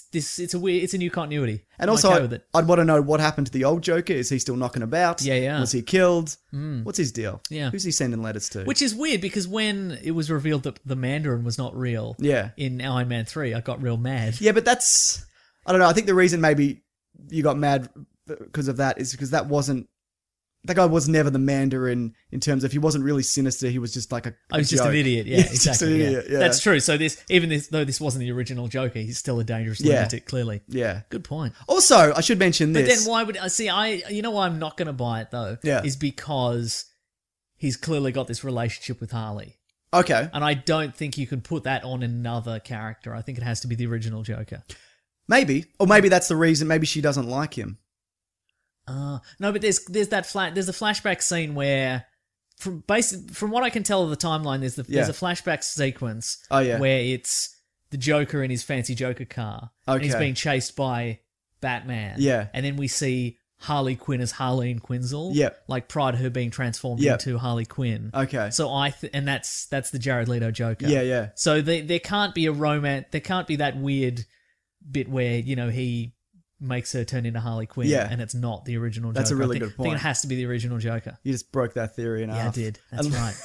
a new continuity. And also, I'd want to know what happened to the old Joker. Is he still knocking about? Yeah. Was he killed? What's his deal? Yeah. Who's he sending letters to? Which is weird, because when it was revealed that the Mandarin was not real in Iron Man 3, I got real mad. Yeah, but that's... I don't know. I think the reason maybe you got mad because of that is because that guy was never the Mandarin in terms of he wasn't really sinister. He was just like a was joke. just an idiot. Yeah, exactly. Just an idiot, yeah. That's true. So though this wasn't the original Joker, he's still a dangerous lunatic, clearly. Yeah. Good point. Also, I should mention this. But then why would I see? You know why I'm not going to buy it though? Yeah. Is because he's clearly got this relationship with Harley. Okay. And I don't think you can put that on another character. I think it has to be the original Joker. Maybe, or maybe that's the reason. Maybe she doesn't like him. No, but there's a flashback scene where, from what I can tell of the timeline, there's a flashback sequence. Where it's the Joker in his fancy Joker car, and he's being chased by Batman. Yeah, and then we see Harley Quinn as Harleen Quinzel. Yep. Like prior to her being transformed into Harley Quinn. Okay. So and that's the Jared Leto Joker. Yeah. So there can't be a romance. There can't be that weird bit where he makes her turn into Harley Quinn, and it's not the original Joker. That's a really good point. I think it has to be the original Joker. You just broke that theory in half. Yeah, I did. That's right.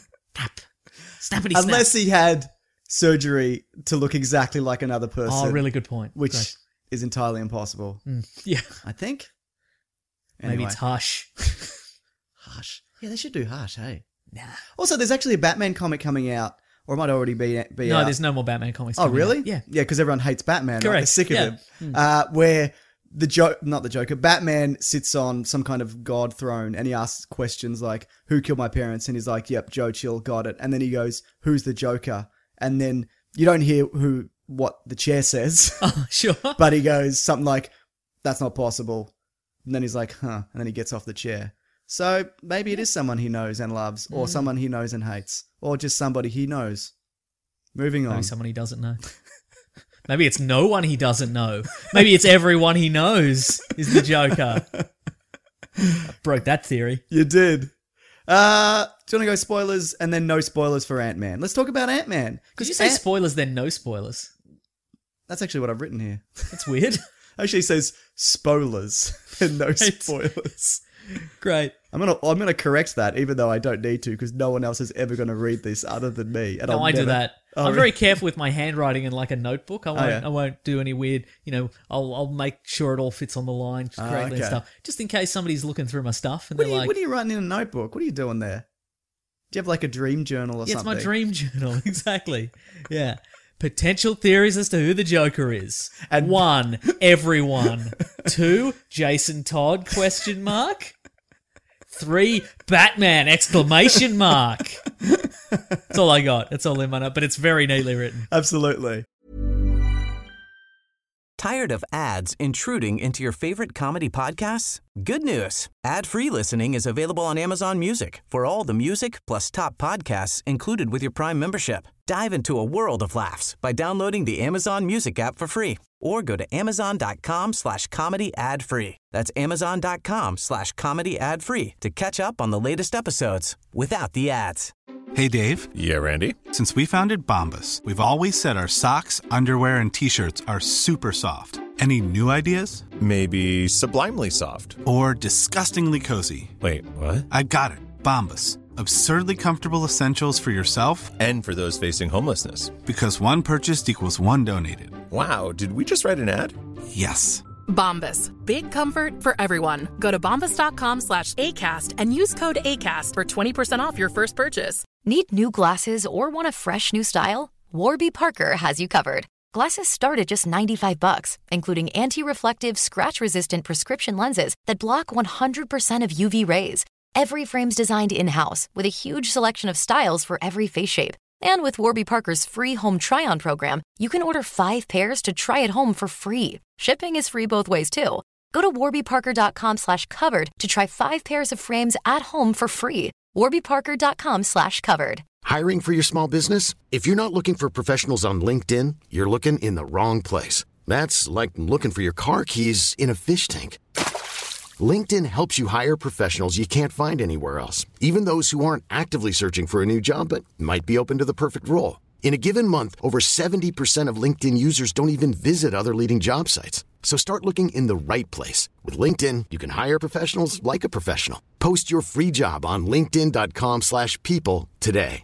Snappity Unless he had surgery to look exactly like another person. Oh, really good point. Which is entirely impossible. Yeah. I think. Anyway. Maybe it's Hush. Hush. Yeah, they should do Hush, hey? Nah. Also, there's actually a Batman comic coming out. Or it might already be out. No, there's no more Batman comics. Oh, really? Out. Yeah. Yeah, because everyone hates Batman. Correct. Right? They're sick of him. Where not the Joker, Batman sits on some kind of god throne and he asks questions like, who killed my parents? And he's like, yep, Joe Chill, got it. And then he goes, who's the Joker? And then you don't hear what the chair says. Oh, sure. But he goes something like, that's not possible. And then he's like, huh. And then he gets off the chair. So maybe it is someone he knows and loves, or someone he knows and hates, or just somebody he knows. Moving on. Maybe someone he doesn't know. Maybe it's no one he doesn't know. Maybe it's everyone he knows is the Joker. I broke that theory. You did. Do you want to go spoilers and then no spoilers for Ant-Man? Let's talk about Ant-Man. Could you say spoilers then no spoilers? That's actually what I've written here. That's weird. Actually says spoilers and no spoilers. Great. I'm gonna correct that, even though I don't need to, because no one else is ever gonna read this other than me. And I do that. I'm very careful with my handwriting in like a notebook. I won't do any weird. I'll make sure it all fits on the line correctly and stuff, just in case somebody's looking through my stuff and what are you writing in a notebook? What are you doing there? Do you have like a dream journal or something? It's my dream journal, exactly. Yeah. Potential theories as to who the Joker is. And 1, everyone. 2, Jason Todd, ? 3, Batman, ! That's all I got. That's all in my note, but it's very neatly written. Absolutely. Tired of ads intruding into your favorite comedy podcasts? Good news. Ad-free listening is available on Amazon Music for all the music plus top podcasts included with your Prime membership. Dive into a world of laughs by downloading the Amazon Music app for free or go to amazon.com/comedy ad-free. That's amazon.com/comedy ad-free to catch up on the latest episodes without the ads. Hey, Dave. Yeah, Randy. Since we founded Bombas, we've always said our socks, underwear, and T-shirts are super soft. Any new ideas? Maybe sublimely soft. Or disgustingly cozy. Wait, what? I got it. Bombas. Absurdly comfortable essentials for yourself and for those facing homelessness. Because one purchased equals one donated. Wow, did we just write an ad? Yes. Bombas. Big comfort for everyone. Go to bombas.com/ACAST and use code ACAST for 20% off your first purchase. Need new glasses or want a fresh new style? Warby Parker has you covered. Glasses start at just $95, including anti-reflective, scratch-resistant prescription lenses that block 100% of UV rays. Every frame's designed in-house with a huge selection of styles for every face shape. And with Warby Parker's free home try-on program, you can order 5 pairs to try at home for free. Shipping is free both ways, too. Go to warbyparker.com/covered to try 5 pairs of frames at home for free. warbyparker.com/covered. Hiring for your small business? If you're not looking for professionals on LinkedIn, you're looking in the wrong place. That's like looking for your car keys in a fish tank. LinkedIn helps you hire professionals you can't find anywhere else, even those who aren't actively searching for a new job but might be open to the perfect role. In a given month, over 70% of LinkedIn users don't even visit other leading job sites. So start looking in the right place. With LinkedIn, you can hire professionals like a professional. Post your free job on linkedin.com/people today.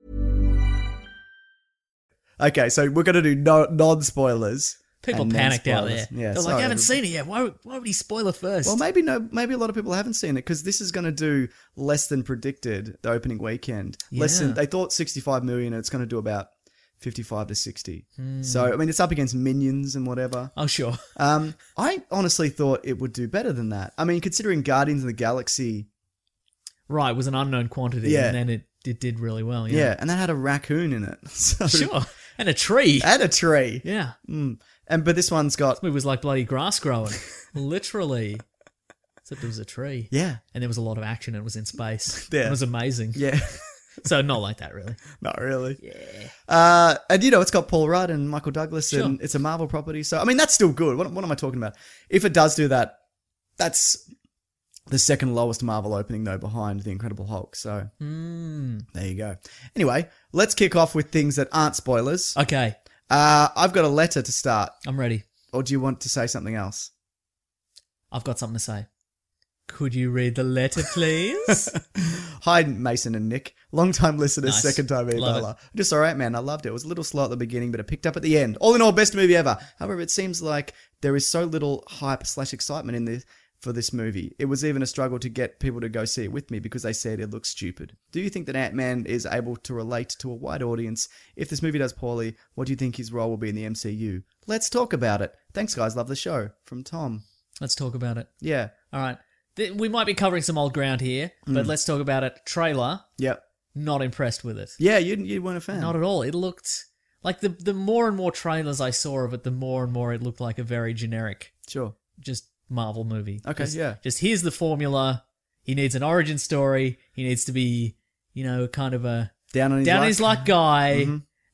Okay, so we're going to do non-spoilers. People panicked out there. Yeah, they're like, I haven't seen it yet. Why would he spoil it first? Well, maybe a lot of people haven't seen it because this is going to do less than predicted the opening weekend. Yeah. They thought 65 million and it's going to do about 55 to 60. So, I mean, it's up against Minions and whatever. Oh, sure. I honestly thought it would do better than that. I mean, considering Guardians of the Galaxy... Right, was an unknown quantity and then it did really well. Yeah, and that had a raccoon in it. So, sure. And a tree. Yeah. But this one's got... This movie was like bloody grass growing. Literally. Except it was a tree. Yeah. And there was a lot of action and it was in space. Yeah. It was amazing. Yeah. So not like that, really. Not really. Yeah. And, it's got Paul Rudd and Michael Douglas and Sure. it's a Marvel property. So, I mean, that's still good. What am I talking about? If it does do that, that's the second lowest Marvel opening, though, behind The Incredible Hulk. So, there you go. Anyway, let's kick off with things that aren't spoilers. Okay. I've got a letter to start. I'm ready. Or do you want to say something else? I've got something to say. Could you read the letter, please? Hi, Mason and Nick. Long-time listeners, Nice. second-time Love emailer. Just all right, man. I loved it. It was a little slow at the beginning, but it picked up at the end. All in all, best movie ever. However, it seems like there is so little hype/excitement in this for this movie. It was even a struggle to get people to go see it with me because they said it looks stupid. Do you think that Ant-Man is able to relate to a wide audience? If this movie does poorly, what do you think his role will be in the MCU? Let's talk about it. Thanks, guys. Love the show. From Tom. Let's talk about it. Yeah. All right. We might be covering some old ground here, but let's talk about it. Trailer. Yep. Not impressed with it. Yeah, you weren't a fan. Not at all. It looked like the more and more trailers I saw of it, the more and more it looked like a very generic, just Marvel movie. Okay, Just here's the formula. He needs an origin story. He needs to be, kind of a down on his luck guy,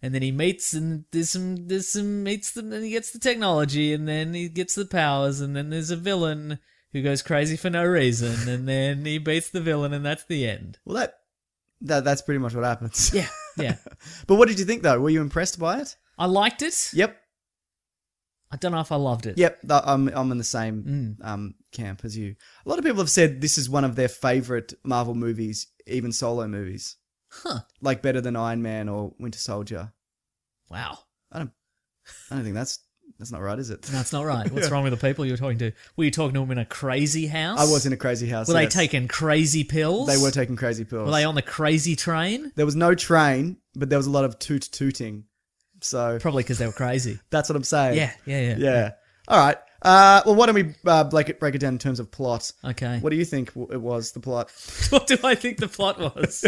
And then he meets, and there's some meets them, and he gets the technology, and then he gets the powers, and then there's a villain who goes crazy for no reason, and then he beats the villain, and that's the end. Well, that's pretty much what happens. Yeah, yeah. But what did you think, though? Were you impressed by it? I liked it. Yep. I don't know if I loved it. Yep, I'm in the same camp as you. A lot of people have said this is one of their favourite Marvel movies, even solo movies. Huh. Like better than Iron Man or Winter Soldier. Wow. I don't think that's not right, is it? No, it's not right. What's wrong with the people you were talking to? Were you talking to them in a crazy house? I was in a crazy house. Were they taking crazy pills? They were taking crazy pills. Were they on the crazy train? There was no train, but there was a lot of tooting. So probably because they were crazy. That's what I'm saying. Yeah. All right. Well, why don't we break it down in terms of plot? Okay. What do you think it was, the plot? What do I think the plot was?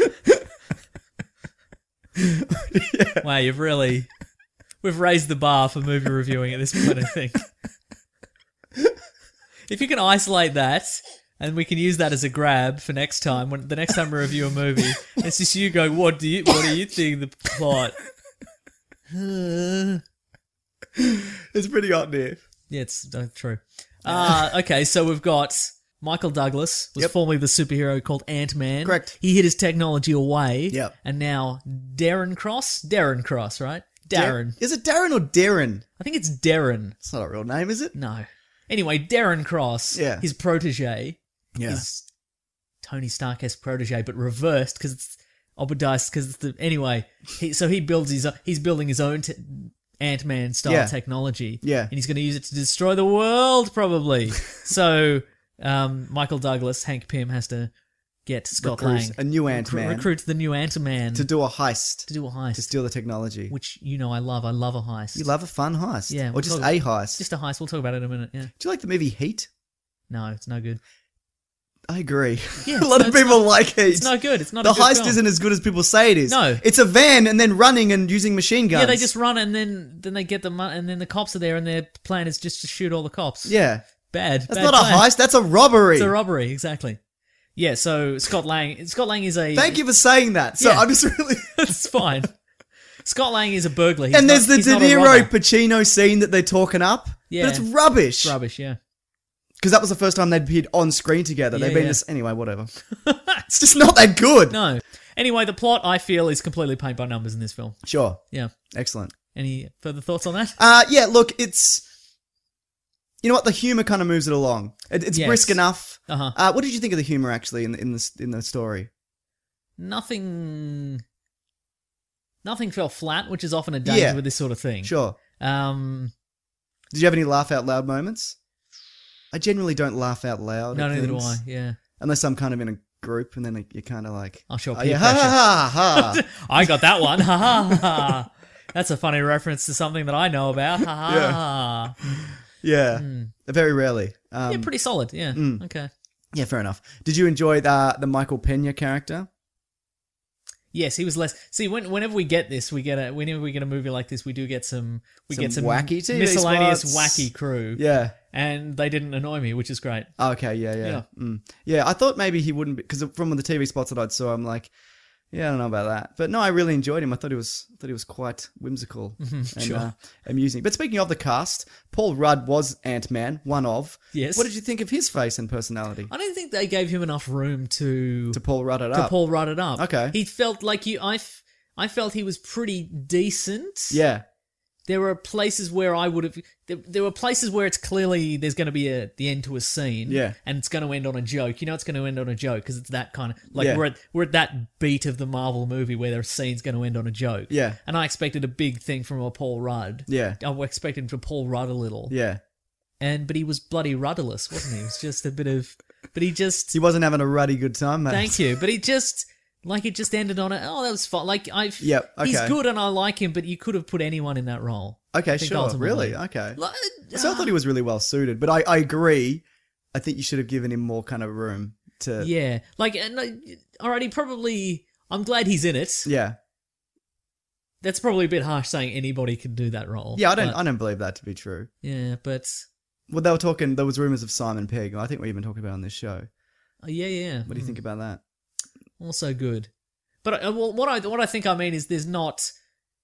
Yeah. Wow, we've raised the bar for movie reviewing at this point, I think. If you can isolate that, and we can use that as a grab for next time, when the next time we review a movie, it's just you going, what do you think the plot? It's pretty hot in here. Yeah, it's true. Okay, so we've got Michael Douglas, was formerly the superhero called Ant-Man. Correct. He hid his technology away. Yep. And now Darren Cross, right? Darren. Is it Darren or Darren? I think it's Darren. It's not a real name, is it? No. Anyway, Darren Cross, his protege, is Tony Stark's protege, but reversed because it's Obadiah. Anyway, he's building his own Ant-Man style technology. Yeah. And he's going to use it to destroy the world, probably. So Michael Douglas, Hank Pym, has to get Scott Lang. A new Ant-Man. Recruit the new Ant-Man. To do a heist. To steal the technology. Which, I love. I love a heist. You love a fun heist? Yeah. Or just a heist? Just a heist. We'll talk about it in a minute, yeah. Do you like the movie Heat? No, it's no good. I agree. Yeah, a lot of people like Heat. It's no good. It's not the a good heist film. isn't as good as people say it is. No. It's a van and then running and using machine guns. Yeah, they just run and then they get the money and then the cops are there and their plan is just to shoot all the cops. Yeah. Bad. That's not a heist, that's a robbery. It's a robbery, exactly. Yeah, so Scott Lang is a... Thank you for saying that. So I'm just really... That's fine. Scott Lang is a burglar. There's the De Niro Pacino scene that they're talking up. Yeah. But it's rubbish. It's rubbish, yeah. Because that was the first time they'd appeared on screen together. They've been this... Anyway, whatever. It's just not that good. No. Anyway, the plot, I feel, is completely paint by numbers in this film. Sure. Yeah. Excellent. Any further thoughts on that? Yeah, look, it's... You know what? The humour kind of moves it along. It's brisk enough. Uh-huh. What did you think of the humour, actually, in the story? Nothing fell flat, which is often a danger with this sort of thing. Sure. Did you have any laugh-out-loud moments? I generally don't laugh out loud. No, at neither things, do I, yeah. Unless I'm kind of in a group, and then you're kind of like... I'll show peer pressure. Ha, ha, ha. I got that one. Ha, ha, ha. That's a funny reference to something that I know about. Ha, ha, ha. Yeah. Very rarely. Yeah, pretty solid. Yeah. Okay. Yeah, fair enough. Did you enjoy the Michael Pena character? Yes, he was less. See, whenever we get this, whenever we get a movie like this, we do get some wacky TV miscellaneous spots. wacky crew. Yeah, and they didn't annoy me, which is great. Okay, yeah. Yeah, I thought maybe he wouldn't, because from the TV spots that I saw, I'm like, yeah, I don't know about that. But no, I really enjoyed him. I thought he was quite whimsical and amusing. But speaking of the cast, Paul Rudd was Ant-Man, one of. Yes. What did you think of his face and personality? I don't think they gave him enough room to Paul Rudd it up. To Paul Rudd it up. Okay. He felt like I felt he was pretty decent. Yeah. There were places where I would have... There were places where it's clearly there's going to be the end to a scene. Yeah. And it's going to end on a joke. You know it's going to end on a joke because it's that kind of... Like, we're at that beat of the Marvel movie where their scene's going to end on a joke. Yeah. And I expected a big thing from a Paul Rudd. Yeah. I expected him to Paul Rudd a little. Yeah. But he was bloody rudderless, wasn't he? It was just a bit of... But he just... He wasn't having a ruddy good time, mate. Thank you. But he just... Like, it just ended on a, that was fun. Like, Yep, okay. He's good and I like him, but you could have put anyone in that role. Okay, sure. Ultimately. Really? Okay. So I thought he was really well suited, but I agree. I think you should have given him more kind of room to... Yeah. Like, alright, he probably... I'm glad he's in it. Yeah. That's probably a bit harsh saying anybody can do that role. Yeah, I don't believe that to be true. Yeah, but... Well, there was rumours of Simon Pegg. I think we even talked about it on this show. Yeah. What do you think about that? Also good. But what I think I mean is there's not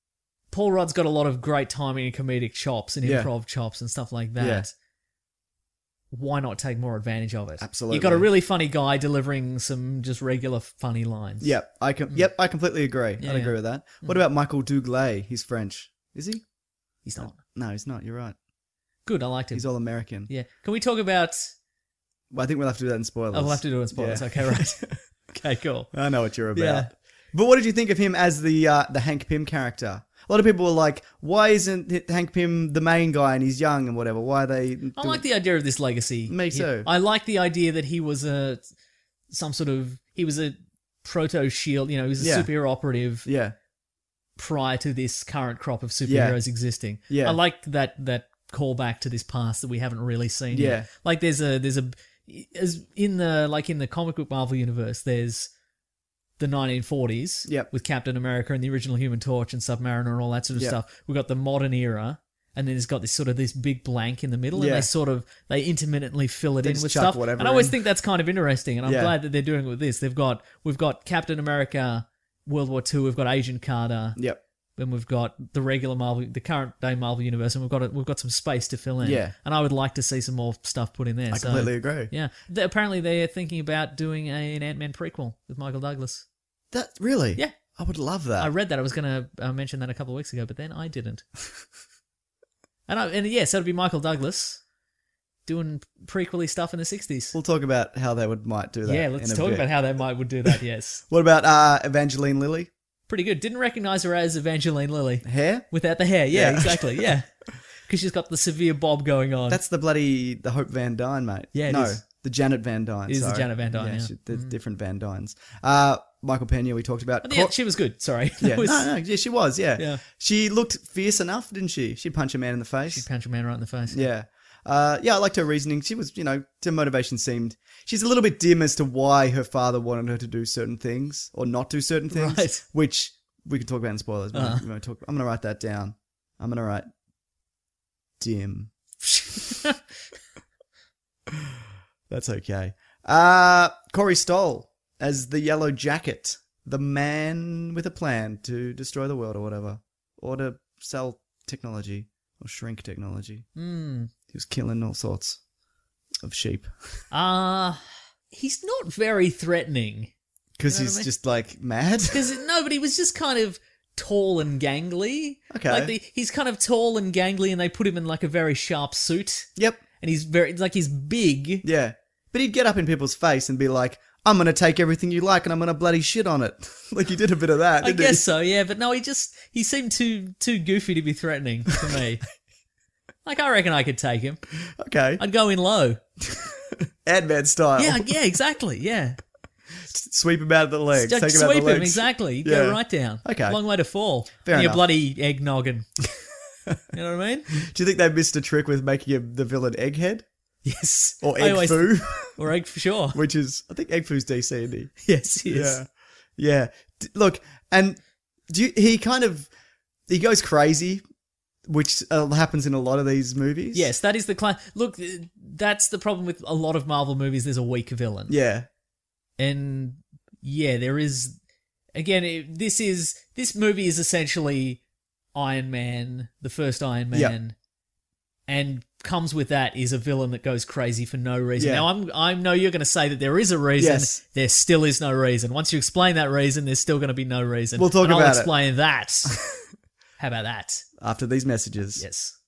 Paul Rudd's got a lot of great timing and comedic chops and improv chops and stuff like that. Yeah. Why not take more advantage of it? Absolutely. You've got a really funny guy delivering some just regular funny lines. Yep, I completely agree. I'd agree with that. What about Michael Douglas? He's French. Is he? He's not. No, he's not. You're right. Good, I liked him. He's all American. Yeah. Can we talk about... Well, I think we'll have to do that in spoilers. Oh, we'll have to do it in spoilers. Yeah. Okay, right. Okay, cool. I know what you're about. Yeah. But what did you think of him as the Hank Pym character? A lot of people were like, why isn't Hank Pym the main guy and he's young and whatever? Why are they... I like the idea of this legacy. Me too. I like the idea that he was he was a proto-SHIELD, he was a superhero operative prior to this current crop of superheroes existing. Yeah. I like that callback to this past that we haven't really seen yet. Like in the comic book Marvel universe, there's the 1940s with Captain America and the original Human Torch and Submariner and all that sort of stuff. We've got the modern era, and then it's got this big blank in the middle, and they intermittently fill it in with stuff. And I always think that's kind of interesting, and I'm glad that they're doing it with this. We've got Captain America, World War II, we've got Agent Carter. Yep. Then we've got the regular Marvel, the current day Marvel universe, and we've got some space to fill in. Yeah. And I would like to see some more stuff put in there. I completely agree. Yeah. Apparently they're thinking about doing an Ant-Man prequel with Michael Douglas. That really? Yeah. I would love that. I read that. I was going to mention that a couple of weeks ago, but then I didn't. So it'd be Michael Douglas doing prequel-y stuff in the 60s. We'll talk about how they might do that. Yeah, let's talk about how they would do that, yes. What about Evangeline Lilly? Pretty good. Didn't recognise her as Evangeline Lilly. Hair? Without the hair, yeah. Exactly, yeah. Because she's got the severe bob going on. That's the Hope Van Dyne, mate. Yeah, it is. The Janet Van Dyne. It is the Janet Van Dyne, yeah. The different Van Dynes. Michael Pena, we talked about. Yeah, she was good, sorry. Yeah. Yeah, she was, yeah. She looked fierce enough, didn't she? She'd punch a man in the face. She'd punch a man right in the face. Yeah. I liked her reasoning. She was, her motivation seemed... She's a little bit dim as to why her father wanted her to do certain things or not do certain things, right. Which we could talk about in spoilers. But I'm going to write that down. I'm going to write dim. That's okay. Corey Stoll as the Yellow Jacket, the man with a plan to destroy the world or whatever, or to sell technology or shrink technology. He was killing all sorts of sheep. He's not very threatening. Because he's just like mad? But he was just kind of tall and gangly. Okay. Like he's kind of tall and gangly and they put him in like a very sharp suit. Yep. And he's he's big. Yeah. But he'd get up in people's face and be like, I'm going to take everything you like and I'm going to bloody shit on it. Like he did a bit of that, didn't he? I guess so, yeah. But no, he seemed too goofy to be threatening to me. Like, I reckon I could take him. Okay. I'd go in low. Ant-Man style. Yeah, exactly, yeah. Sweep him out of the legs. Take him out of the sweep legs. him, exactly. You go right down. Okay. Long way to fall. Fair enough. Your bloody egg noggin. You know what I mean? Do you think they missed a trick with making him the villain Egghead? Yes. Or Egg Foo? Or Egg for sure. Which is, I think Egg Foo's DC, isn't he? Yes, he is. Yeah. Look, and he goes crazy, which happens in a lot of these movies. Yes, that is the look, that's the problem with a lot of Marvel movies. There's a weak villain. Yeah. And there is, again, this movie is essentially Iron Man, the first Iron Man. Yep. And comes with that is a villain that goes crazy for no reason. Yeah. Now, I know you're going to say that there is a reason. Yes. There still is no reason. Once you explain that reason, the's still going to be no reason. We'll talk about it. I'll explain that. How about that? After these messages. Yes.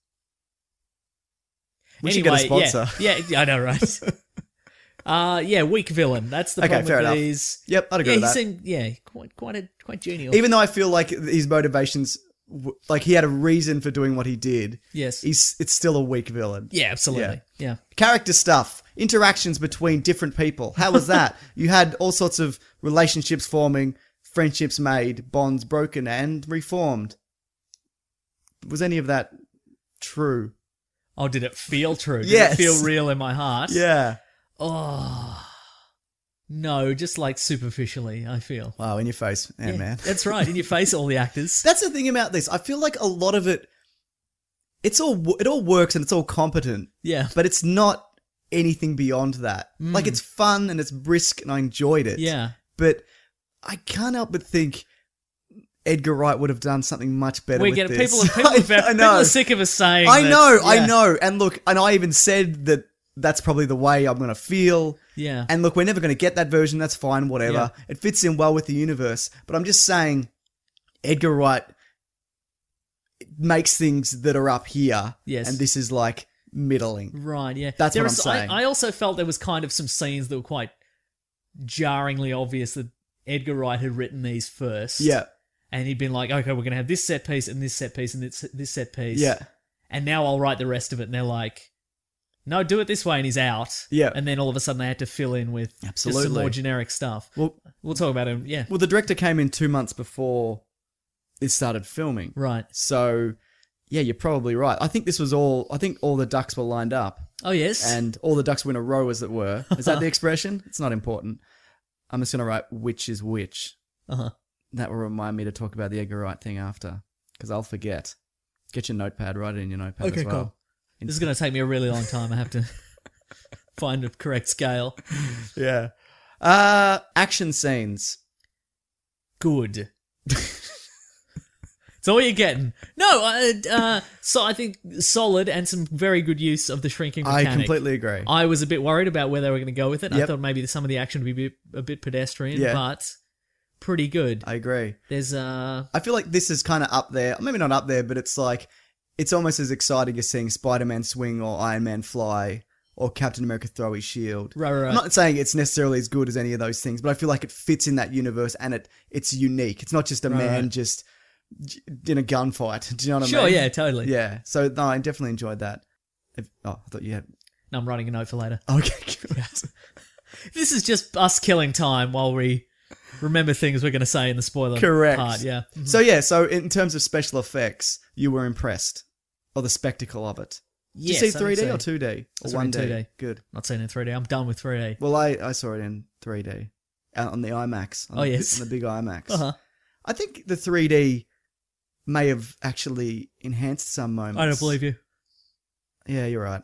We should get a sponsor. Yeah, I know, right? Weak villain. That's the problem with these. Yep, I'd agree with that. He seemed, quite genial. Even though I feel like his motivations... Like, he had a reason for doing what he did. Yes. It's still a weak villain. Yeah, absolutely. Yeah. Character stuff. Interactions between different people. How was that? You had all sorts of relationships forming, friendships made, bonds broken and reformed. Was any of that true? Oh, did it feel true? Yes. Did it feel real in my heart? Yeah. Oh... No, just like superficially, I feel. Wow, in your face, man. That's right, in your face, all the actors. That's the thing about this. I feel like a lot of it, it all works and it's all competent. Yeah. But it's not anything beyond that. Like, it's fun and it's brisk and I enjoyed it. Yeah. But I can't help but think Edgar Wright would have done something much better We with get this. people are sick of us saying. I know. Yeah. And look, and I even said that that's probably the way I'm going to feel. Yeah. And look, we're never going to get that version. That's fine, whatever. Yeah. It fits in well with the universe. But I'm just saying, Edgar Wright makes things that are up here. Yes. And this is like middling. Right, yeah. That's what I'm saying. I also felt there was kind of some scenes that were quite jarringly obvious that Edgar Wright had written these first. Yeah. And he'd been like, okay, we're going to have this set piece and this set piece and this set piece. Yeah. And now I'll write the rest of it. And they're like, no, do it this way. And he's out. Yeah. And then all of a sudden they had to fill in with just some Absolutely. more generic stuff. Well, we'll talk about him. Yeah. Well, the director came in 2 months before it started filming. Right. So, yeah, you're probably right. I think I think all the ducks were lined up. Oh, yes. And all the ducks were in a row, as it were. Is that the expression? It's not important. I'm just going to write which is which. Uh-huh. That will remind me to talk about the Edgar Wright thing after, because I'll forget. Get your notepad, write it in your notepad as well. Cool. This is going to take me a really long time. I have to find the correct scale. Yeah. Action scenes. Good. It's all you're getting. No, so I think solid and some very good use of the shrinking mechanic. I completely agree. I was a bit worried about where they were going to go with it. Yep. I thought maybe some of the action would be a bit pedestrian, Yeah. but pretty good. I agree. There's I feel like this is kind of up there. Maybe not up there, but it's like, it's almost as exciting as seeing Spider-Man swing or Iron Man fly or Captain America throw his shield. Right. I'm not saying it's necessarily as good as any of those things, but I feel like it fits in that universe and it's unique. It's not just a man just in a gunfight. Do you know what I mean? Sure, yeah, totally. Yeah. So, no, I definitely enjoyed that. I thought you had... No, I'm writing a note for later. Okay, good. This is just us killing time while we remember things we're going to say in the spoiler part. Yeah. So in terms of special effects, you were impressed. Or the spectacle of it. Yes, Did you see 3D so. or 2D? I Or saw it in 1D? 2D. Good. Not seen it in 3D. I'm done with 3D. Well, I saw it in 3D. On the IMAX. On yes. On the big IMAX. Uh-huh. I think the 3D may have actually enhanced some moments. I don't believe you. Yeah, you're right.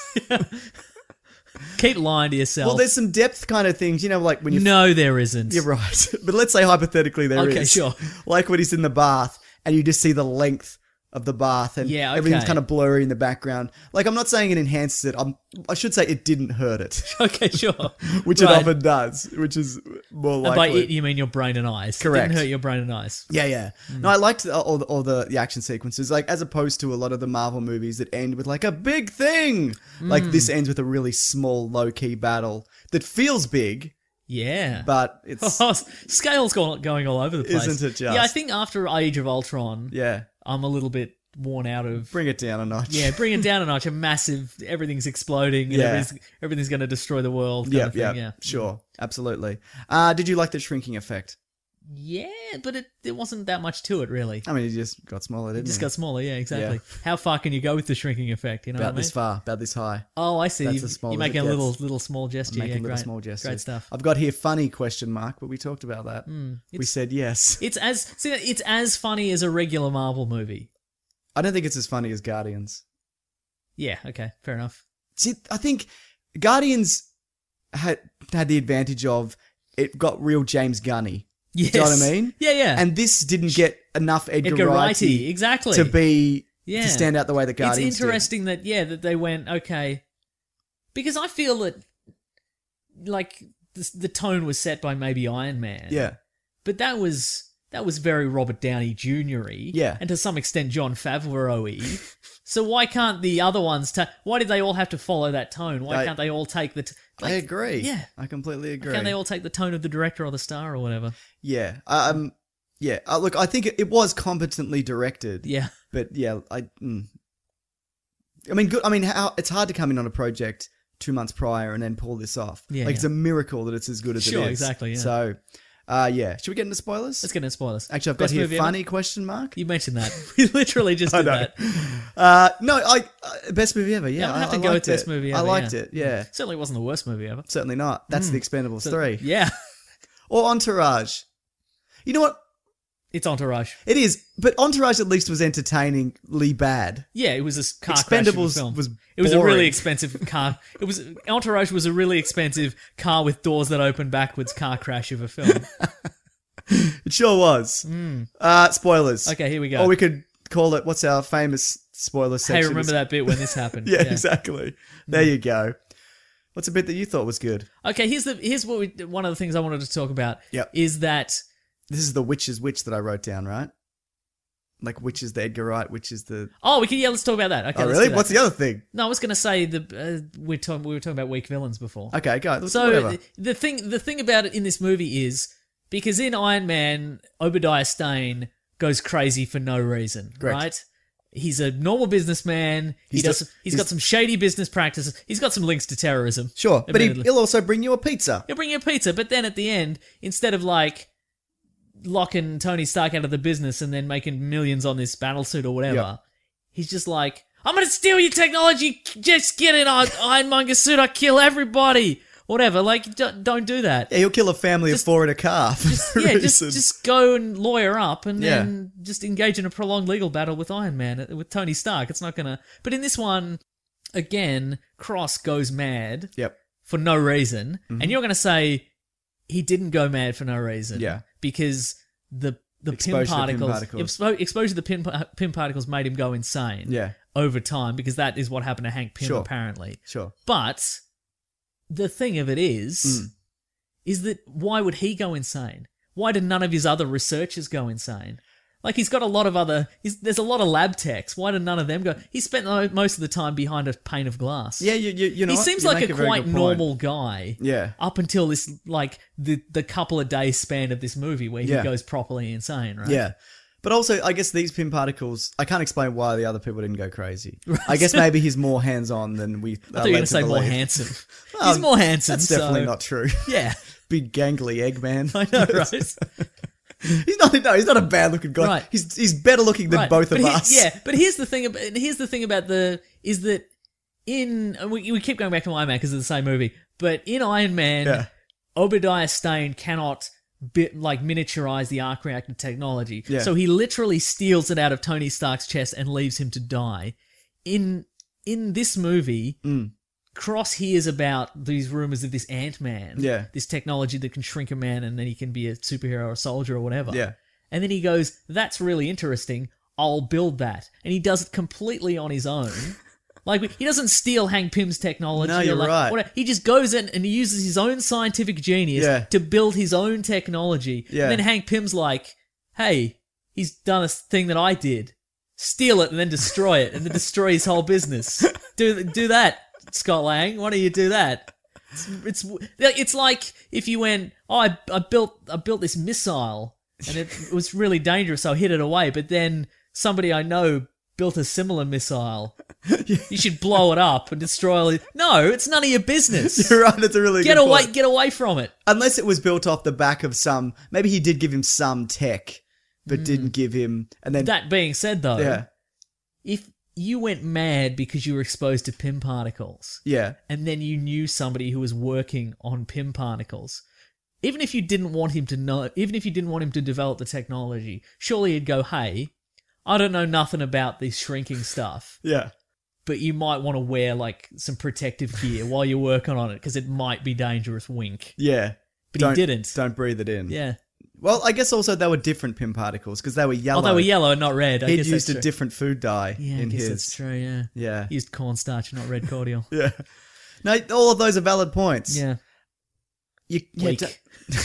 Keep lying to yourself. Well, there's some depth kind of things, you know, like when you... No, there isn't. You're right. But let's say hypothetically there is. Okay, sure. Like when he's in the bath and you just see the length of the bath and everything's kind of blurry in the background. Like, I'm not saying it enhances it. I should say it didn't hurt it. Okay, sure. Which it often does, which is more likely. And by it, you mean your brain and eyes. Correct. It didn't hurt your brain and eyes. Yeah. No, I liked all the action sequences, like as opposed to a lot of the Marvel movies that end with like a big thing. Like this ends with a really small, low-key battle that feels big. Yeah. But it's... Scale's going all over the place. Isn't it just? Yeah, I think after Age of Ultron, I'm a little bit worn out of... Bring it down a notch. Yeah, bring it down a notch. A massive... Everything's exploding and everything's going to destroy the world. Yeah, sure. Absolutely. Did you like the shrinking effect? Yeah, but it wasn't that much to it, really. I mean, it just got smaller, didn't it? It just got smaller, yeah, exactly. Yeah. How far can you go with the shrinking effect? You know about what I mean? This far, about this high. Oh, I see. That's as small you're making a little small gesture. I'm making great. Little small gestures. Great stuff. I've got here funny question mark, but we talked about that. We said yes. It's as funny as a regular Marvel movie. I don't think it's as funny as Guardians. Yeah, okay, fair enough. See, I think Guardians had the advantage of it got real James Gunny. Yes. Do you know what I mean? Yeah. And this didn't get enough Edgar Wrighty exactly to be to stand out the way that Guardians It's interesting that they went, okay, because I feel that like the tone was set by maybe Iron Man. Yeah. But that was very Robert Downey Jr.-y. Yeah. And to some extent Jon Favreau-y. So why can't the other ones why did they all have to follow that tone? Why can't they all take the I agree. Yeah. I completely agree. Why can't they all take the tone of the director or the star or whatever? Yeah. Look, I think it was competently directed. Yeah. But yeah, I mean, good. I mean, it's hard to come in on a project 2 months prior and then pull this off. Yeah. Like, it's a miracle that it's as good as it is. Sure, exactly, yeah. So, should we get into spoilers? Let's get into spoilers. Actually, I've got here funny question mark. You mentioned that. We literally just did that. Best movie ever. Yeah, I don't have to go with best movie ever. I liked it. Yeah, certainly wasn't the worst movie ever. Certainly not. That's The Expendables 3. Yeah, or Entourage. You know what? It's Entourage. It is, but Entourage at least was entertainingly bad. Yeah, it was a car Expendables crash of a film. was It was a boring. really expensive car. Entourage was a really expensive car with doors that open backwards car crash of a film. It sure was. Spoilers. Okay, here we go. Or we could call it, what's our famous spoiler section? Hey, remember that bit when this happened? Yeah, exactly. There you go. What's a bit that you thought was good? Okay, here's one of the things I wanted to talk about. Yep. Is that this is the witch's witch that I wrote down, right? Like, which is the Edgar Wright, which is the... Oh, let's talk about that. Okay, oh, really? What's the other thing? No, I was going to say we were talking about weak villains before. Okay, go. So whatever. the thing about it in this movie is because in Iron Man, Obadiah Stane goes crazy for no reason, right? He's a normal businessman. He's got some shady business practices. He's got some links to terrorism. Sure, but he'll also bring you a pizza. He'll bring you a pizza, but then at the end, instead of like locking Tony Stark out of the business and then making millions on this battlesuit or whatever, he's just like, I'm going to steal your technology, just get in Ironmonger suit, I kill everybody. Whatever, like, don't do that. Yeah, he'll kill a family of 4 in a car. Just go and lawyer up and then just engage in a prolonged legal battle with Iron Man, with Tony Stark. It's not gonna... But in this one, again, Cross goes mad for no reason. Mm-hmm. And you're gonna say he didn't go mad for no reason. Yeah. Because the pin particles... Exposure to the pin particles made him go insane. Yeah. Over time, because that is what happened to Hank Pym, apparently. Sure. But... The thing of it is that why would he go insane? Why did none of his other researchers go insane? Like, he's got a lot of there's a lot of lab techs. Why did none of them go? He spent most of the time behind a pane of glass. Yeah, you know. He seems like a quite normal guy. Yeah. Up until this, like, the couple of days span of this movie where he goes properly insane, right? Yeah. But also, I guess these pin particles, I can't explain why the other people didn't go crazy. Right. I guess maybe he's more hands-on than we I thought you were going to say believe. More handsome. He's more handsome. That's definitely not true. Yeah. Big gangly Eggman. I know, right? He's not a bad-looking guy. Right. He's better looking than both of us. Yeah, but here's the thing about is that we keep going back to Iron Man because it's the same movie, but in Iron Man, Obadiah Stane cannot miniaturize the arc reactor technology. Yeah. So he literally steals it out of Tony Stark's chest and leaves him to die. In this movie, Cross hears about these rumors of this Ant-Man, this technology that can shrink a man and then he can be a superhero or a soldier or whatever. Yeah. And then he goes, that's really interesting, I'll build that. And he does it completely on his own. Like, he doesn't steal Hank Pym's technology. No, you're right. Whatever. He just goes in and he uses his own scientific genius to build his own technology. Yeah. And then Hank Pym's like, hey, he's done a thing that I did. Steal it and then destroy it and then destroy his whole business. Do that, Scott Lang. Why don't you do that? It's like if you went, I built this missile and it was really dangerous, so I hid it away. But then somebody I know built a similar missile. You should blow it up and destroy it. No, it's none of your business. You're right, that's a really good point. Get away from it. Unless it was built off the back of maybe he did give him some tech, but didn't give him, and then... That being said though, if you went mad because you were exposed to Pym particles, and then you knew somebody who was working on Pym particles, even if you didn't want him to know, even if you didn't want him to develop the technology, surely you'd go, hey, I don't know nothing about this shrinking stuff. Yeah. But you might want to wear, like, some protective gear while you're working on it, because it might be dangerous, wink. Yeah. But he didn't. Don't breathe it in. Yeah. Well, I guess also they were different Pym particles, because they were yellow. Oh, they were yellow and not red. He'd used a different food dye in his. That's true, yeah. Yeah. He used cornstarch, not red cordial. Yeah. No, all of those are valid points. Yeah. Weak.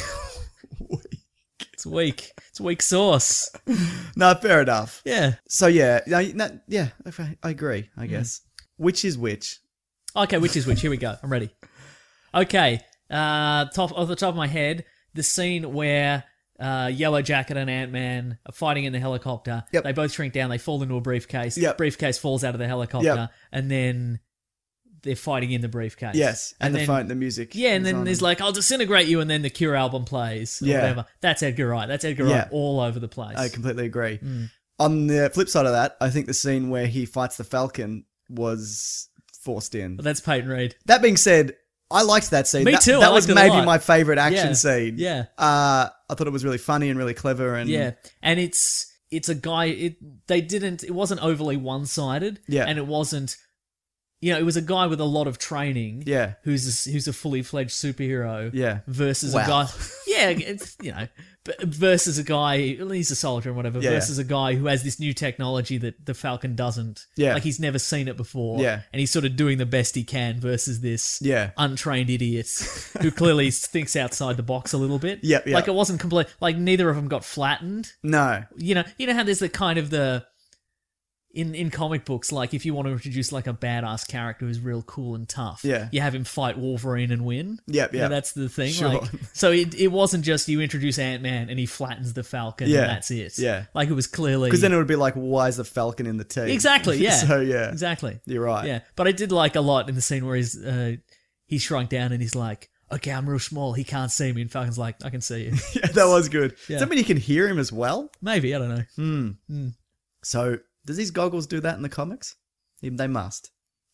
It's weak. It's weak sauce. No, fair enough. Yeah. So I agree, I guess. Which is which? Okay, which is which? Here we go. I'm ready. Okay. Off the top of my head, the scene where Yellow Jacket and Ant-Man are fighting in the helicopter. Yep. They both shrink down. They fall into a briefcase. Yep. Briefcase falls out of the helicopter, and then they're fighting in the briefcase. Yes, and the music. Yeah, and then there's like, I'll disintegrate you, and then the Cure album plays, or whatever. That's Edgar Wright. That's Edgar Wright all over the place. I completely agree. On the flip side of that, I think the scene where he fights the Falcon was forced in. Well, that's Peyton Reed. That being said, I liked that scene. Me too. That was maybe my favourite action scene. Yeah. I thought it was really funny and really clever. And and it's a guy. It wasn't overly one-sided. Yeah, and it wasn't. It was a guy with a lot of training. Yeah. Who's a fully fledged superhero. Yeah. Versus a guy. Yeah. It's, versus a guy, he's a soldier and whatever, versus a guy who has this new technology that the Falcon doesn't. Yeah. Like, he's never seen it before. Yeah. And he's sort of doing the best he can versus this Yeah. untrained idiot who clearly thinks outside the box a little bit. Yep, yep. Like, it wasn't complete. Like, neither of them got flattened. No. You know how there's the kind of the... In comic books, like, if you want to introduce, like, a badass character who's real cool and tough, you have him fight Wolverine and win. Yep. You know, that's the thing. Sure. Like, so it wasn't just you introduce Ant-Man and he flattens the Falcon and that's it. Yeah. Like, it was clearly... Because then it would be like, why is the Falcon in the team? Exactly, yeah. So, yeah. Exactly. You're right. Yeah. But I did like a lot in the scene where he shrunk down and he's like, okay, I'm real small, he can't see me. And Falcon's like, I can see you. Yeah, that was good. Yeah. Does that mean you can hear him as well? Maybe, I don't know. So, does these goggles do that in the comics? They must.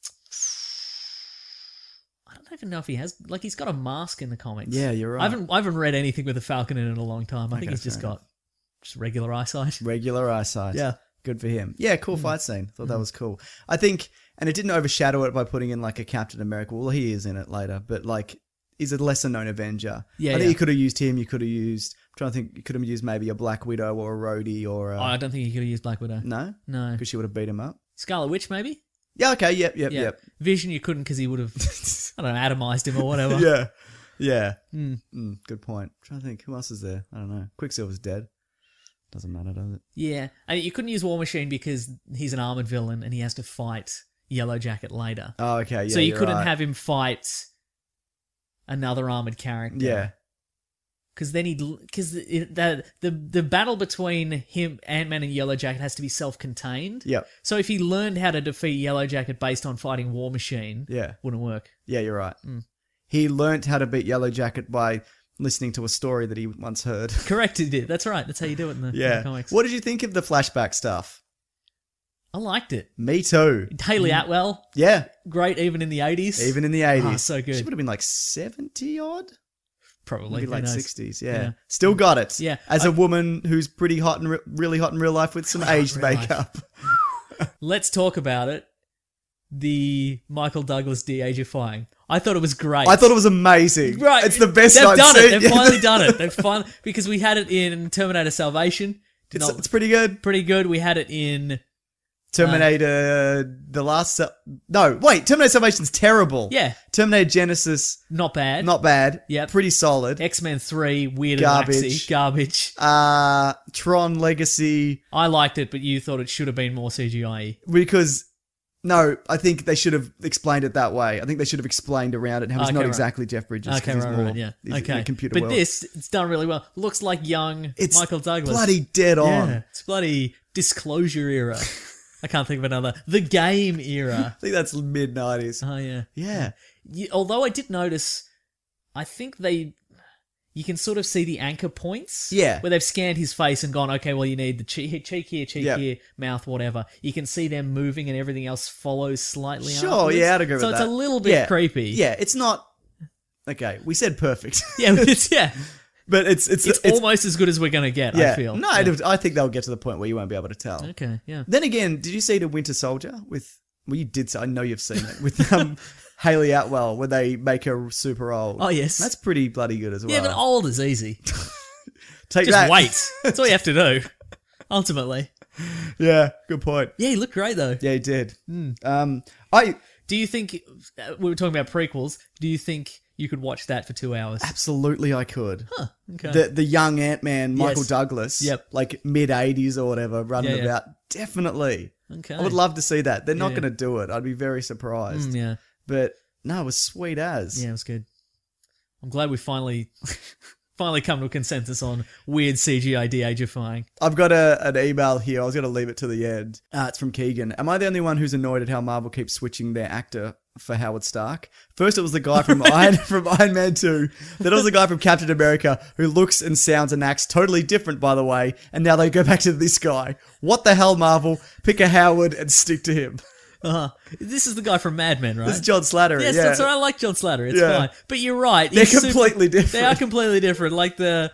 I don't even know if he has... Like, he's got a mask in the comics. Yeah, you're right. I haven't read anything with a Falcon in it in a long time. I think he's just fair got just regular eyesight. Regular eyesight. Yeah. Good for him. Yeah, cool fight scene. Thought that was cool. I think, and it didn't overshadow it by putting in like a Captain America. Well, he is in it later, but like, he's a lesser known Avenger. Yeah, I think you could have used him. You could have used, I'm trying to think, you could have used maybe a Black Widow or a Rhodey or a... I don't think he could have used Black Widow. No? No. Because she would have beat him up. Scarlet Witch, maybe? Yeah, okay, yep. Vision, you couldn't because he would have, I don't know, atomized him or whatever. Yeah. Good point. I'm trying to think, who else is there? I don't know. Quicksilver's dead. Doesn't matter, does it? Yeah. And you couldn't use War Machine because he's an armored villain and he has to fight Yellow Jacket later. Oh, okay, yeah. So you couldn't right. have him fight another armored character. Yeah. Because then the battle between him, Ant-Man and Yellow Jacket has to be self-contained. Yep. So if he learned how to defeat Yellow Jacket based on fighting War Machine, wouldn't work. Yeah, you're right. He learnt how to beat Yellow Jacket by listening to a story that he once heard. Correct, he did. That's right. That's how you do it in the comics. What did you think of the flashback stuff? I liked it. Me too. Haley Atwell. Yeah. Great, even in the 80s. Even in the 80s. Oh, so good. She would have been like 70 odd? Probably. Maybe late knows? 60s, yeah. Still got it. Yeah. As a woman who's pretty hot and really hot in real life with some aged makeup. Let's talk about it. The Michael Douglas de-agifying. I thought it was great. I thought it was amazing. Right. It's the best They've I've done seen. it. They've finally done it. Because we had it in Terminator Salvation. It's pretty good. Pretty good. We had it in... Terminator, the last... no, wait, Terminator Salvation's terrible. Yeah. Terminator Genesis... Not bad. Not bad. Yep. Pretty solid. X-Men 3, weird Garbage. and waxy. Garbage. Tron Legacy... I liked it, but you thought it should have been more CGI-y. Because... No, I think they should have explained it that way. I think they should have explained around it how he's not exactly Jeff Bridges. Okay, he's more, yeah. He's okay. in the computer but world. it's done really well. Looks like young Michael Douglas. Bloody dead on. Yeah, it's bloody Disclosure era. I can't think of another. The Game era. I think that's mid-90s. Oh, yeah. Yeah. Although I did notice, I think you can sort of see the anchor points. Yeah. Where they've scanned his face and gone, okay, well, you need the cheek here, here, mouth, whatever. You can see them moving and everything else follows slightly Sure, afterwards. yeah, I'd agree with that. So it's a little bit creepy. Yeah, it's not... Okay, we said perfect. Yeah, yeah. But it's almost as good as we're going to get, I feel. No, I think they'll get to the point where you won't be able to tell. Okay, yeah. Then again, did you see The Winter Soldier with... Well, you did. I know you've seen it. With Haley Atwell, where they make her super old. Oh, yes. That's pretty bloody good as well. Yeah, but old is easy. Just that. Wait. That's all you have to do, ultimately. Yeah, good point. Yeah, he looked great, though. Yeah, he did. Do you think... we were talking about prequels. Do you think... you could watch that for 2 hours? Absolutely, I could. Huh, okay. The young Ant-Man, Michael Douglas, like mid-80s or whatever, running about. Definitely. Okay. I would love to see that. They're not going to do it. I'd be very surprised. Yeah. But, no, it was sweet as. Yeah, it was good. I'm glad we finally come to a consensus on weird CGI de-agifying. I've got an email here. I was going to leave it to the end. It's from Keegan. Am I the only one who's annoyed at how Marvel keeps switching their actor for Howard Stark? First it was the guy from Iron Man 2. Then it was the guy from Captain America who looks and sounds and acts totally different, by the way. And now they go back to this guy. What the hell, Marvel? Pick a Howard and stick to him. This is the guy from Mad Men, right? This is John Slattery. Yes, that's right. I like John Slattery. It's fine. But you're right. They're completely different. They are completely different. Like the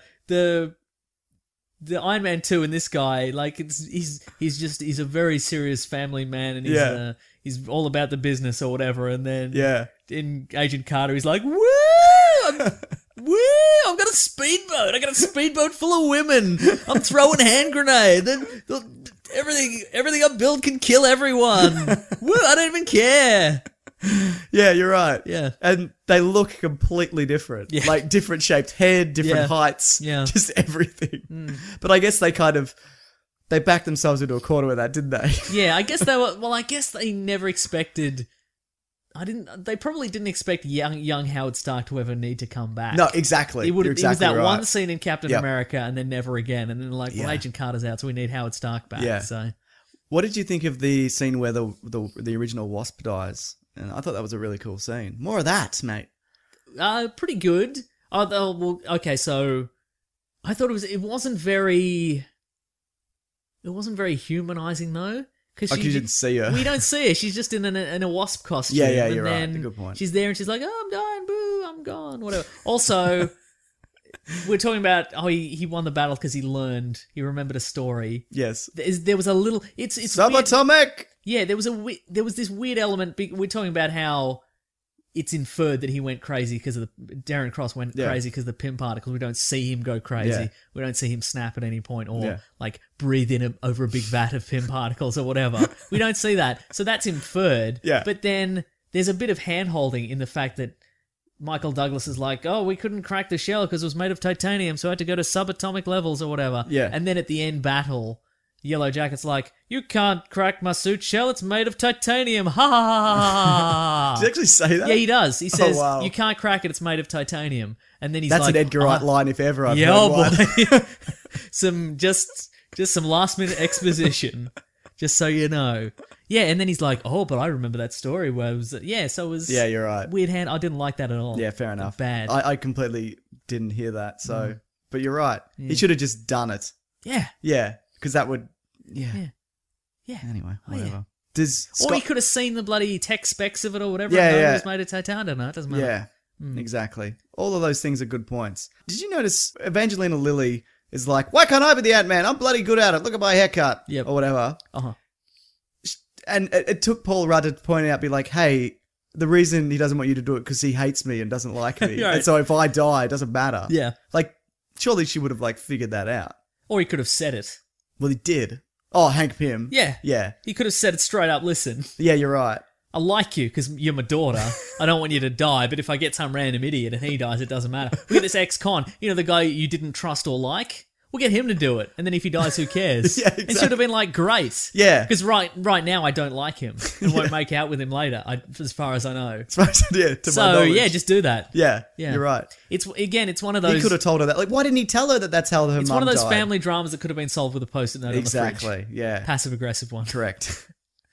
Iron Man 2 and this guy, like he's a very serious family man, and he's all about the business or whatever. And then in Agent Carter, he's like, woo! Woo! I've got a speedboat. I got a speedboat full of women. I'm throwing hand grenade. Everything I build can kill everyone. Woo! I don't even care. Yeah, you're right. Yeah. And they look completely different. Yeah. Like different shaped head, different heights, just everything. But I guess they backed themselves into a corner with that, didn't they? Yeah, I guess they never expected. They probably didn't expect young Howard Stark to ever need to come back. No, exactly. It was that right. one scene in Captain America, and then never again. And then well, Agent Carter's out, so we need Howard Stark back. Yeah. So, what did you think of the scene where the original Wasp dies? And I thought that was a really cool scene. More of that, mate. Pretty good. Well, okay, so I thought it wasn't very humanizing though. Because you didn't see her. We don't see her. She's just in a wasp costume. Yeah, you're right. Good point. She's there and she's like, "Oh, I'm dying, boo, I'm gone," whatever. Also, we're talking about he won the battle because he remembered a story. Yes. There was a little. It's subatomic. Weird. Yeah, there was this weird element. We're talking about how it's inferred that he went crazy because of Darren Cross went crazy because of the Pym particles. We don't see him go crazy. Yeah. We don't see him snap at any point or like breathe in over a big vat of Pym particles or whatever. We don't see that. So that's inferred. Yeah. But then there's a bit of hand-holding in the fact that Michael Douglas is like, oh, we couldn't crack the shell because it was made of titanium, so I had to go to subatomic levels or whatever. Yeah. And then at the end battle, Yellow Jacket's like, you can't crack my suit shell, it's made of titanium. Ha ha ha ha. Did he actually say that? Yeah, he does. He says, wow. You can't crack it, it's made of titanium. And then he's That's like... That's an Edgar Wright line if ever I've heard one. Boy. some last minute exposition, just so you know. Yeah, and then he's like, oh, but I remember that story where it was... Yeah, so it was... Yeah, you're right. Weird hand. I didn't like that at all. Yeah, fair enough. Bad. I completely didn't hear that, so... But you're right. Yeah. He should have just done it. Yeah. Yeah, because that would... Yeah. Anyway, whatever. Or he could have seen the bloody tech specs of it or whatever. And it was made of titanium. No, it doesn't matter. Yeah, exactly. All of those things are good points. Did you notice Evangelina Lilly is like, why can't I be the Ant-Man? I'm bloody good at it. Look at my haircut. Yep. Or whatever. Uh-huh. And it took Paul Rudd to point out, be like, hey, the reason he doesn't want you to do it because he hates me and doesn't like me. Right. And so if I die, it doesn't matter. Yeah. Like, surely she would have, figured that out. Or he could have said it. Well, he did. Oh, Hank Pym. Yeah. Yeah. He could have said it straight up, listen. Yeah, you're right. I like you because you're my daughter. I don't want you to die, but if I get some random idiot and he dies, it doesn't matter. We get this ex-con, the guy you didn't trust or like. We'll get him to do it, and then if he dies, who cares? Yeah, exactly. And should have been like, great. Yeah. Because right now, I don't like him and won't make out with him later, as far as I know. To my knowledge. Just do that. Yeah, you're right. It's one of those... He could have told her that. Like, why didn't he tell her that that's how her mum died? It's one of those family dramas that could have been solved with a post-it note on the fridge. Exactly, yeah. Passive-aggressive one. Correct.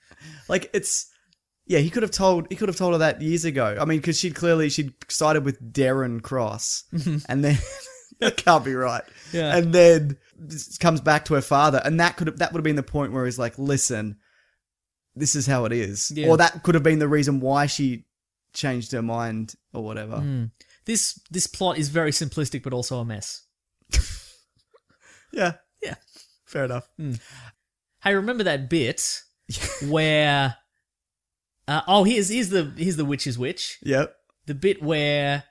He could have told her that years ago. I mean, because she'd sided with Darren Cross, and then... That can't be right. Yeah. And then comes back to her father, and that would have been the point where he's like, "Listen, this is how it is," or that could have been the reason why she changed her mind or whatever. This plot is very simplistic, but also a mess. Yeah, yeah, fair enough. Hey, remember that bit where? Here's the witch's witch. Yep. The bit where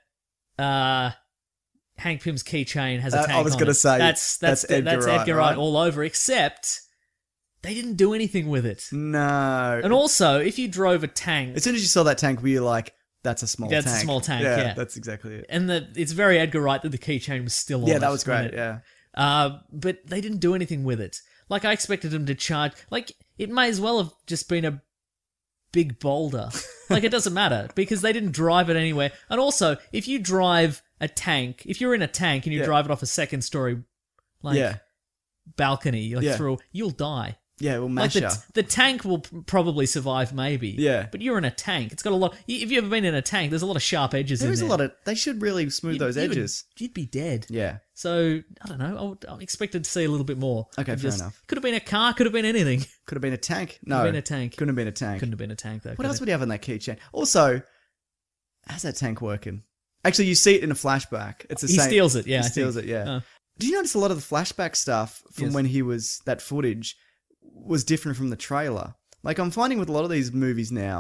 Hank Pym's keychain has a tank on it. I was going to say, that's Edgar Wright all over, except they didn't do anything with it. No. And also, if you drove a tank... As soon as you saw that tank, were you like, that's a small tank? That's a small tank, yeah. That's exactly it. And it's very Edgar Wright that the keychain was still on it. Yeah, that was great, yeah. But they didn't do anything with it. Like, I expected them to charge... Like, it may as well have just been a big boulder. Like, it doesn't matter, because they didn't drive it anywhere. And also, if you drive... a tank, if you're in a tank and you drive it off a second story balcony through, you'll die. Yeah, it will mash you. The tank will probably survive, maybe. Yeah. But you're in a tank. It's got a lot... If you've ever been in a tank, there's a lot of sharp edges in there. There is a lot of... They should really smooth those edges. You'd be dead. Yeah. So, I don't know. I expected to see a little bit more. Okay, fair enough. Could have been a car, could have been anything. Could have been a tank. No. Could have been a tank. Couldn't have been a tank. Couldn't have been a tank, though. What else would you have on that keychain? Also, how's that tank working? Actually, you see it in a flashback. It's the same. He steals it, yeah. He steals it, yeah. Do you notice a lot of the flashback stuff from when he was... That footage was different from the trailer? Like, I'm finding with a lot of these movies now,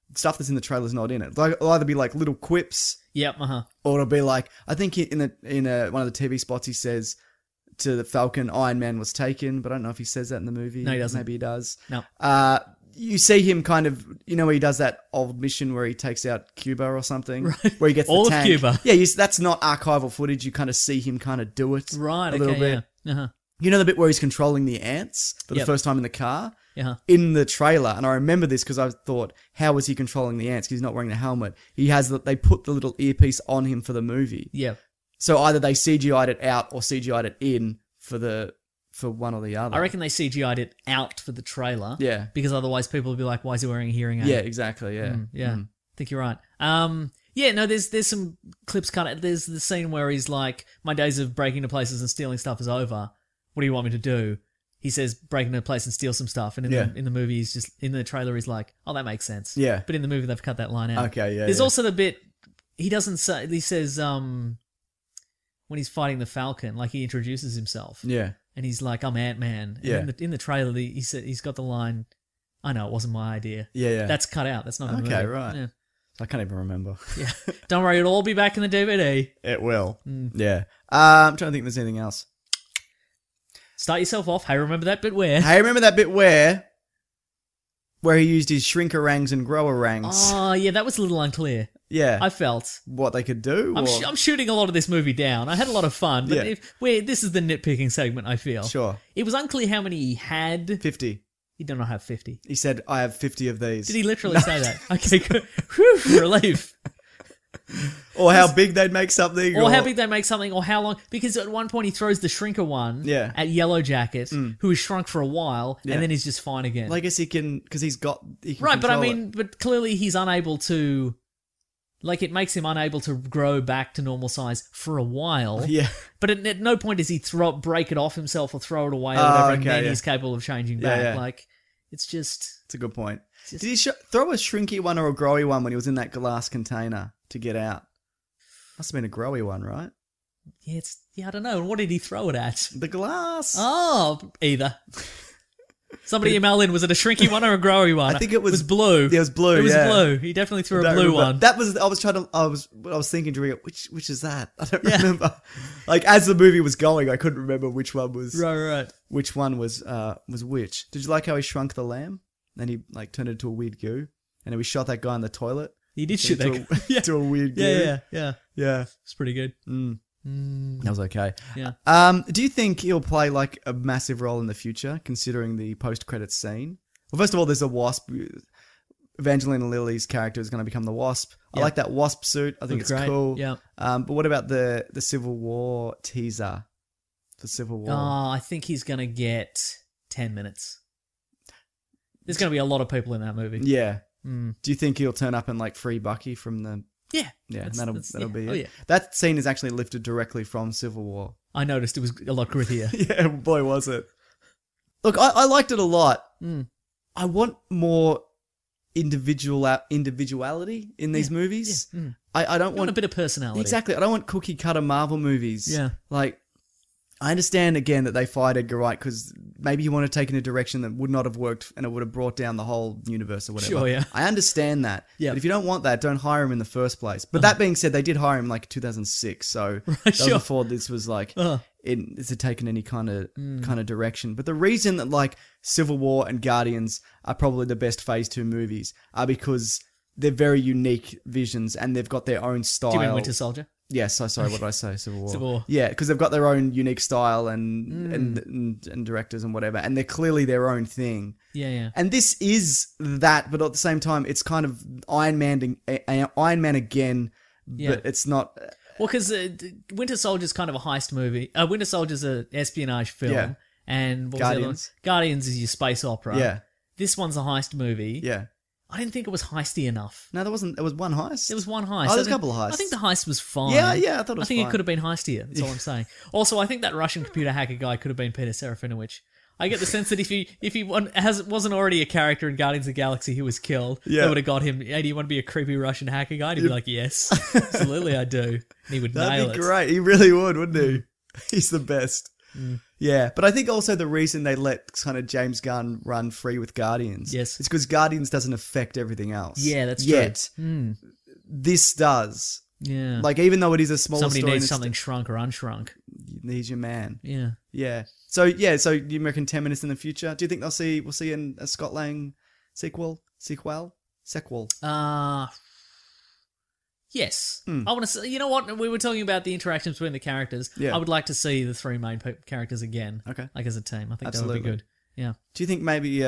stuff that's in the trailer's not in it. Like, it'll either be like little quips. Yep. Or it'll be like, I think in one of the TV spots he says to the Falcon, Iron Man was taken, but I don't know if he says that in the movie. No, he doesn't. Maybe he does. No. You see him kind of, where he does that old mission where he takes out Cuba or something, right? Where he gets all the tank. of Cuba. Yeah, that's not archival footage. You kind of see him kind of do it, right? A little bit. Yeah. You know the bit where he's controlling the ants for the first time in the car? In the trailer, and I remember this because I thought, how was he controlling the ants? Because he's not wearing the helmet. They put the little earpiece on him for the movie. Yeah. So either they CGI'd it out or CGI'd it in for one or the other. I reckon they CGI'd it out for the trailer. Yeah. Because otherwise people would be like, why is he wearing a hearing aid? Yeah, exactly, yeah. I think you're right. Yeah, no, there's some clips cut out. There's the scene where he's like, my days of breaking into places and stealing stuff is over. What do you want me to do? He says, break into a place and steal some stuff. And in the movie, in the trailer, he's like, oh, that makes sense. Yeah. But in the movie, they've cut that line out. Okay, yeah. There's also the bit, he says, when he's fighting the Falcon, like he introduces himself. Yeah. And he's like, I'm Ant-Man. And in the trailer, he said, he's got the line, I know, it wasn't my idea. Yeah. That's cut out. That's not in the movie. Okay, right. Yeah. I can't even remember. Yeah. Don't worry, it'll all be back in the DVD. It will. Yeah. I'm trying to think if there's anything else. Start yourself off. Hey, remember that bit where? Hey, remember that bit where he used his shrinkerangs and growerangs? Oh, yeah, that was a little unclear. Yeah. I felt. What they could do? I'm shooting a lot of this movie down. I had a lot of fun, but this is the nitpicking segment, I feel. Sure. It was unclear how many he had. 50. He did not have 50. He said, I have 50 of these. Did he literally say that? Okay, good. Whew, relief. Or how big they'd make something. Or how big they make something, or how long. Because at one point he throws the shrinker one at Yellow Jacket, who has shrunk for a while, and then he's just fine again. Well, I guess he can, because he can right, but I mean, it. but clearly he's unable to, like, it makes him unable to grow back to normal size for a while. Yeah. But at no point does he break it off himself or throw it away or whatever, and then he's capable of changing back. Yeah. Like, it's just... It's a good point. Did he throw a shrinky one or a growy one when he was in that glass container to get out? Must have been a growy one, right? Yeah, I don't know. What did he throw it at? The glass. Oh, either. Somebody email in. Was it a shrinky one or a growy one? I think it was blue. Yeah, it was blue. It was blue. He definitely threw a blue one. That was. I was thinking during it. Which is that? I don't remember. Like as the movie was going, I couldn't remember which one was. Right. Which one was which? Did you like how he shrunk the lamb? Then he like turned it into a weird goo, and then we shot that guy in the toilet. He did shoot that to a weird goo. Yeah. It's pretty good. That was okay. Yeah. Do you think he'll play like a massive role in the future, considering the post-credits scene? Well, first of all, there's a Wasp. Evangelina Lilly's character is going to become the Wasp. I like that Wasp suit. I think it's great. cool. Yeah. But what about the Civil War teaser? The Civil War. Oh, I think he's going to get 10 minutes. There's going to be a lot of people in that movie. Yeah. Do you think he'll turn up and like free Bucky from the... Yeah. That'll be it. Oh, yeah. That scene is actually lifted directly from Civil War. I noticed it was a lot grittier. Yeah, boy, was it. Look, I liked it a lot. I want more individuality in these movies. Yeah. I don't want a bit of personality. Exactly. I don't want cookie cutter Marvel movies. Yeah. Like, I understand again that they fired Edgar Wright because maybe he wanted to take in a direction that would not have worked and it would have brought down the whole universe or whatever. Sure, yeah. I understand that. Yeah. But if you don't want that, don't hire him in the first place. But that being said, they did hire him like 2006, so that was before this was like it's taken any kind of direction. But the reason that like Civil War and Guardians are probably the best Phase 2 movies are because they're very unique visions and they've got their own style. Do you mean Winter Soldier? Yes, sorry, what did I say? Civil War. Civil War. Yeah, because they've got their own unique style and directors and whatever, and they're clearly their own thing. Yeah. And this is that, but at the same time, it's kind of Iron Man again, but it's not. Well, because Winter Soldier's kind of a heist movie. Winter Soldier's an espionage film, and what was the other one? Guardians is your space opera. Yeah. This one's a heist movie. Yeah. I didn't think it was heisty enough. No, there wasn't. There was one heist. There was one heist. Oh, there's a couple of heists. I think the heist was fine. Yeah, I thought it was I think fine. it could have been heistier. That's all I'm saying. Also, I think that Russian computer hacker guy could have been Peter Serafinowicz. I get the sense that if he wasn't already a character in Guardians of the Galaxy who was killed, they would have got him. Hey, do you want to be a creepy Russian hacker guy? And he'd be like, yes, absolutely, I do. And he would nail it. That'd be great. He really would, wouldn't he? He's the best. Yeah, but I think also the reason they let kind of James Gunn run free with Guardians is because Guardians doesn't affect everything else. Yeah, that's yet. true. This does. Yeah. Like, even though it is a smaller Somebody story... needs something shrunk or unshrunk. He's your man. Yeah. Yeah. So you reckon 10 minutes in the future? Do you think we'll see a Scott Lang sequel? Yes. I want to see, you know what? We were talking about the interactions between the characters. Yeah. I would like to see the three main characters again. Okay. Like as a team. I think Absolutely. that would be good. Yeah. Do you think maybe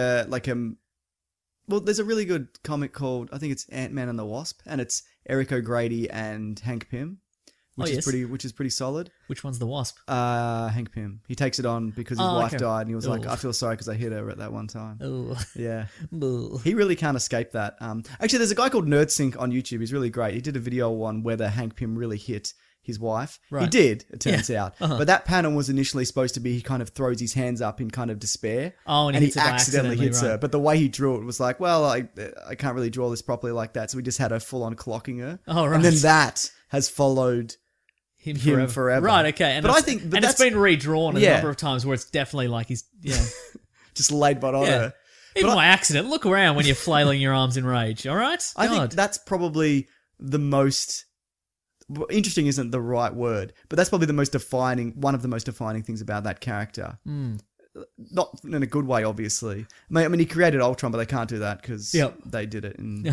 well, there's a really good comic called, I think it's Ant-Man and the Wasp, and it's Eric O'Grady and Hank Pym, which is pretty solid. Which one's the Wasp? Hank Pym. He takes it on because his wife died, and he was like, Ooh. I feel sorry because I hit her at that one time. Oh. Yeah. Ooh. He really can't escape that. Actually, there's a guy called NerdSync on YouTube. He's really great. He did a video on whether Hank Pym really hit his wife. Right. He did, it turns out. But that panel was initially supposed to be he kind of throws his hands up in kind of despair. Oh, and he hits her by accidentally hits her. right. But the way he drew it was like, well, I can't really draw this properly like that. So we just had her full on clocking her. Oh, right. And then that has followed him forever. Right, okay. But I think... and it's been redrawn a number of times where it's definitely like he's... Yeah. just laid butt on her. Even by accident. Look around when you're flailing your arms in rage, all right? I think that's probably the most... Interesting isn't the right word, but that's probably one of the most defining things about that character. Not in a good way, obviously. I mean, he created Ultron, but they can't do that because they did it, and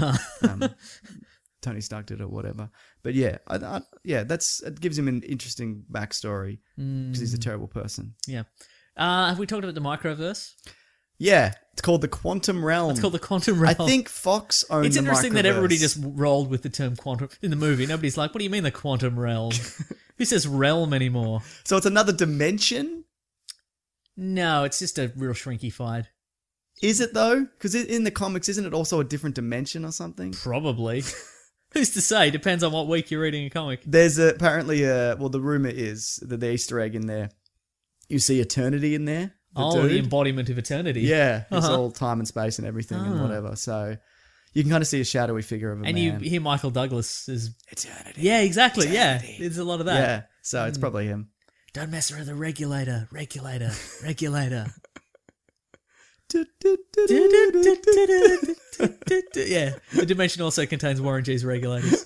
Tony Stark did it, whatever. But yeah, it gives him an interesting backstory because he's a terrible person. Yeah. Have we talked about the Microverse? Yeah, it's called the Quantum Realm. It's called the Quantum Realm. I think Fox owns It's the interesting that Microverse. everybody just rolled with the term quantum in the movie. Nobody's like, what do you mean the Quantum Realm? Who says realm anymore? So it's another dimension? No, it's just a real shrinkified. Is it though? Because in the comics, isn't it also a different dimension or something? Probably. Who's to say? Depends on what week you're reading a comic. There's apparently the rumor is that the Easter egg in there, you see eternity in there. The embodiment of eternity. Yeah, it's all time and space and everything and whatever. So you can kind of see a shadowy figure of a man. And you hear Michael Douglas is... Eternity. Yeah, exactly. Eternity. Yeah, there's a lot of that. Yeah, so it's probably him. Don't mess with the regulator. Regulator. Yeah, the dimension also contains Warren G's regulators.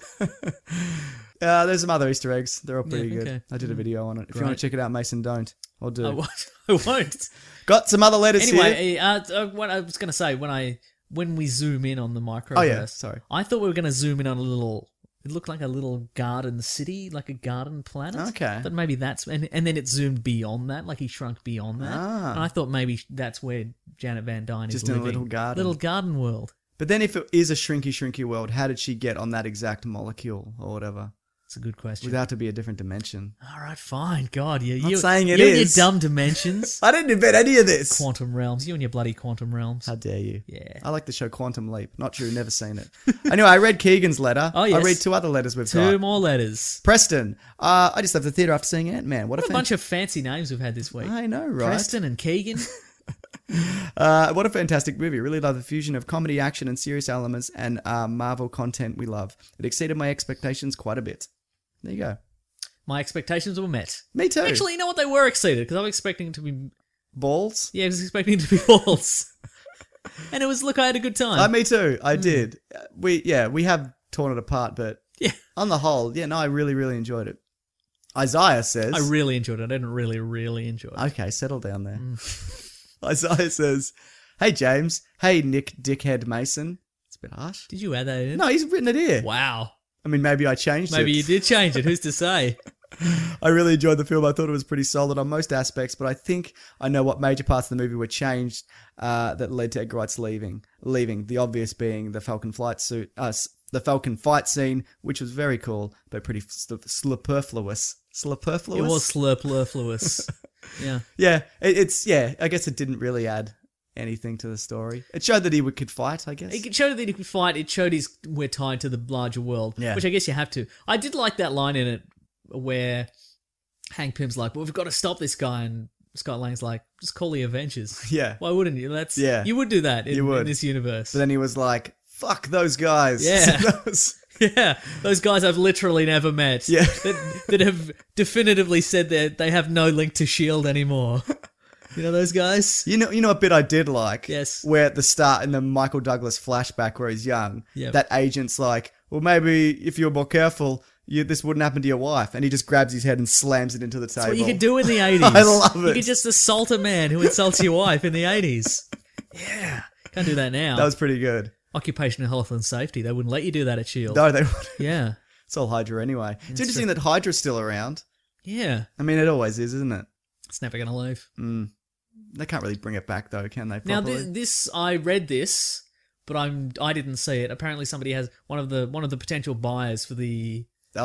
There's some other Easter eggs. They're all pretty good. Okay. I did a video on it. If you want to check it out, Mason, don't. I'll do. I won't. Got some other letters here. Anyway, what I was going to say, when we zoom in on the Microverse... Oh, yeah, sorry. I thought we were going to zoom in on a little... It looked like a little garden city, like a garden planet. Okay. But maybe that's... And then it zoomed beyond that, like he shrunk beyond that. Ah. And I thought maybe that's where Janet Van Dyne is Just living. in a little garden. Little garden world. But then if it is a shrinky world, how did she get on that exact molecule or whatever? It's a good question. Without to be a different dimension. All right, fine. God, I'm not saying it you is. and your dumb dimensions. I didn't invent any of this. Quantum realms. You and your bloody quantum realms. How dare you? Yeah. I like the show Quantum Leap. Not true, never seen it. Anyway, I read Keegan's letter. Oh, yes. I read two other letters we've got. Two more letters. Preston. I just left the theatre after seeing Ant-Man. What a bunch of fancy names we've had this week. I know, right? Preston and Keegan. What a fantastic movie. Really love the fusion of comedy, action, and serious elements and Marvel content we love. It exceeded my expectations quite a bit. There you go. My expectations were met. Me too. Actually, you know what? They were exceeded because I was expecting it to be... Balls? Yeah, I was expecting it to be balls. And it was, look, I had a good time. Me too. I did. We have torn it apart, but on the whole, I really, really enjoyed it. Isaiah says... I really enjoyed it. I didn't really, really enjoy it. Okay, settle down there. Isaiah says, hey, James. Hey, Nick Dickhead Mason. It's a bit harsh. Did you add that in? No, he's written it here. Wow. I mean, maybe I changed it. Maybe you did change it. Who's to say? I really enjoyed the film. I thought it was pretty solid on most aspects, but I think I know what major parts of the movie were changed that led to Edgar Wright's leaving. The obvious being the Falcon fight scene, which was very cool, but pretty superfluous. Superfluous? It was superfluous. Yeah. Yeah, I guess it didn't really add anything to the story. It showed that he could fight, I guess. It showed that he could fight. It showed we're tied to the larger world, which I guess you have to. I did like that line in it where Hank Pym's like, well, we've got to stop this guy, and Scott Lang's like, just call the Avengers. Yeah. Why wouldn't you? You would do that in this universe. But then he was like, fuck those guys. Yeah. Yeah, those guys I've literally never met. Yeah. that have definitively said that they have no link to S.H.I.E.L.D. anymore. You know those guys? You know a bit I did like? Yes. Where at the start in the Michael Douglas flashback where he's young, Yep. that agent's like, well, maybe if you were more careful, this wouldn't happen to your wife. And he just grabs his head and slams it into the table. That's what you could do in the 80s. I love it. You could just assault a man who insults your wife in the 80s. Yeah. Can't do that now. That was pretty good. Occupational health and safety. They wouldn't let you do that at S.H.I.E.L.D. No, they wouldn't. Yeah. It's all Hydra anyway. It's interesting that Hydra's still around. Yeah. I mean, it always is, isn't it? It's never going to leave. They can't really bring it back, though, can they? Now, Properly? I read this, but I didn't see it. Apparently, somebody has one of the potential buyers for the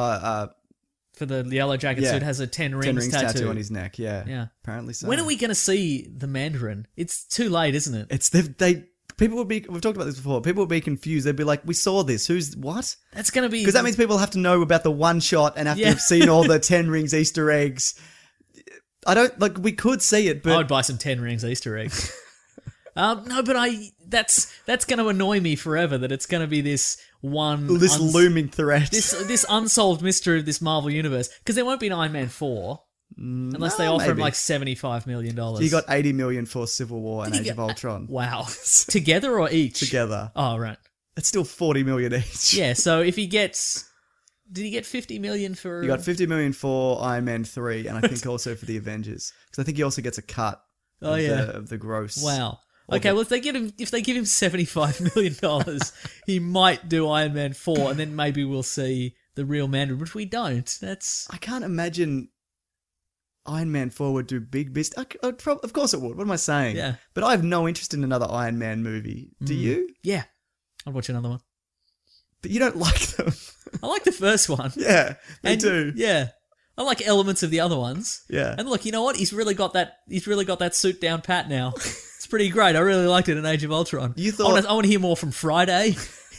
Yellow Jacket suit has a 10 rings tattoo on his neck. Yeah, yeah. Apparently so. When are we going to see the Mandarin? It's too late, isn't it? It's people would be. We've talked about this before. People would be confused. They'd be like, "We saw this. Who's what?" That's going to be because that means people have to know about the one shot and have to have seen all the 10 rings Easter eggs. I don't like. We could see it, but I would buy some 10 rings Easter eggs. No, but that's going to annoy me forever. That it's going to be this looming threat, this unsolved mystery of this Marvel universe. Because there won't be an Iron Man 4 unless they offer him like $75 million. You got $80 million for Civil War and Age of Ultron. Wow, together or each? Together. Oh right, it's still $40 million each. Yeah, so if he gets. Did he get $50 million for... He got $50 million for Iron Man 3, and I think also for the Avengers. Because I think he also gets a cut of the gross. Wow. Okay, well, if they give him $75 million, he might do Iron Man 4, and then maybe we'll see the real Mandarin, which we don't. I can't imagine Iron Man 4 would do big business. Of course it would. What am I saying? Yeah. But I have no interest in another Iron Man movie. Do you? Yeah. I'd watch another one. But you don't like them. I like the first one. Yeah, me too. Yeah. I like elements of the other ones. Yeah. And look, you know what? He's really got that suit down pat now. It's pretty great. I really liked it in Age of Ultron. You thought I want to hear more from Friday.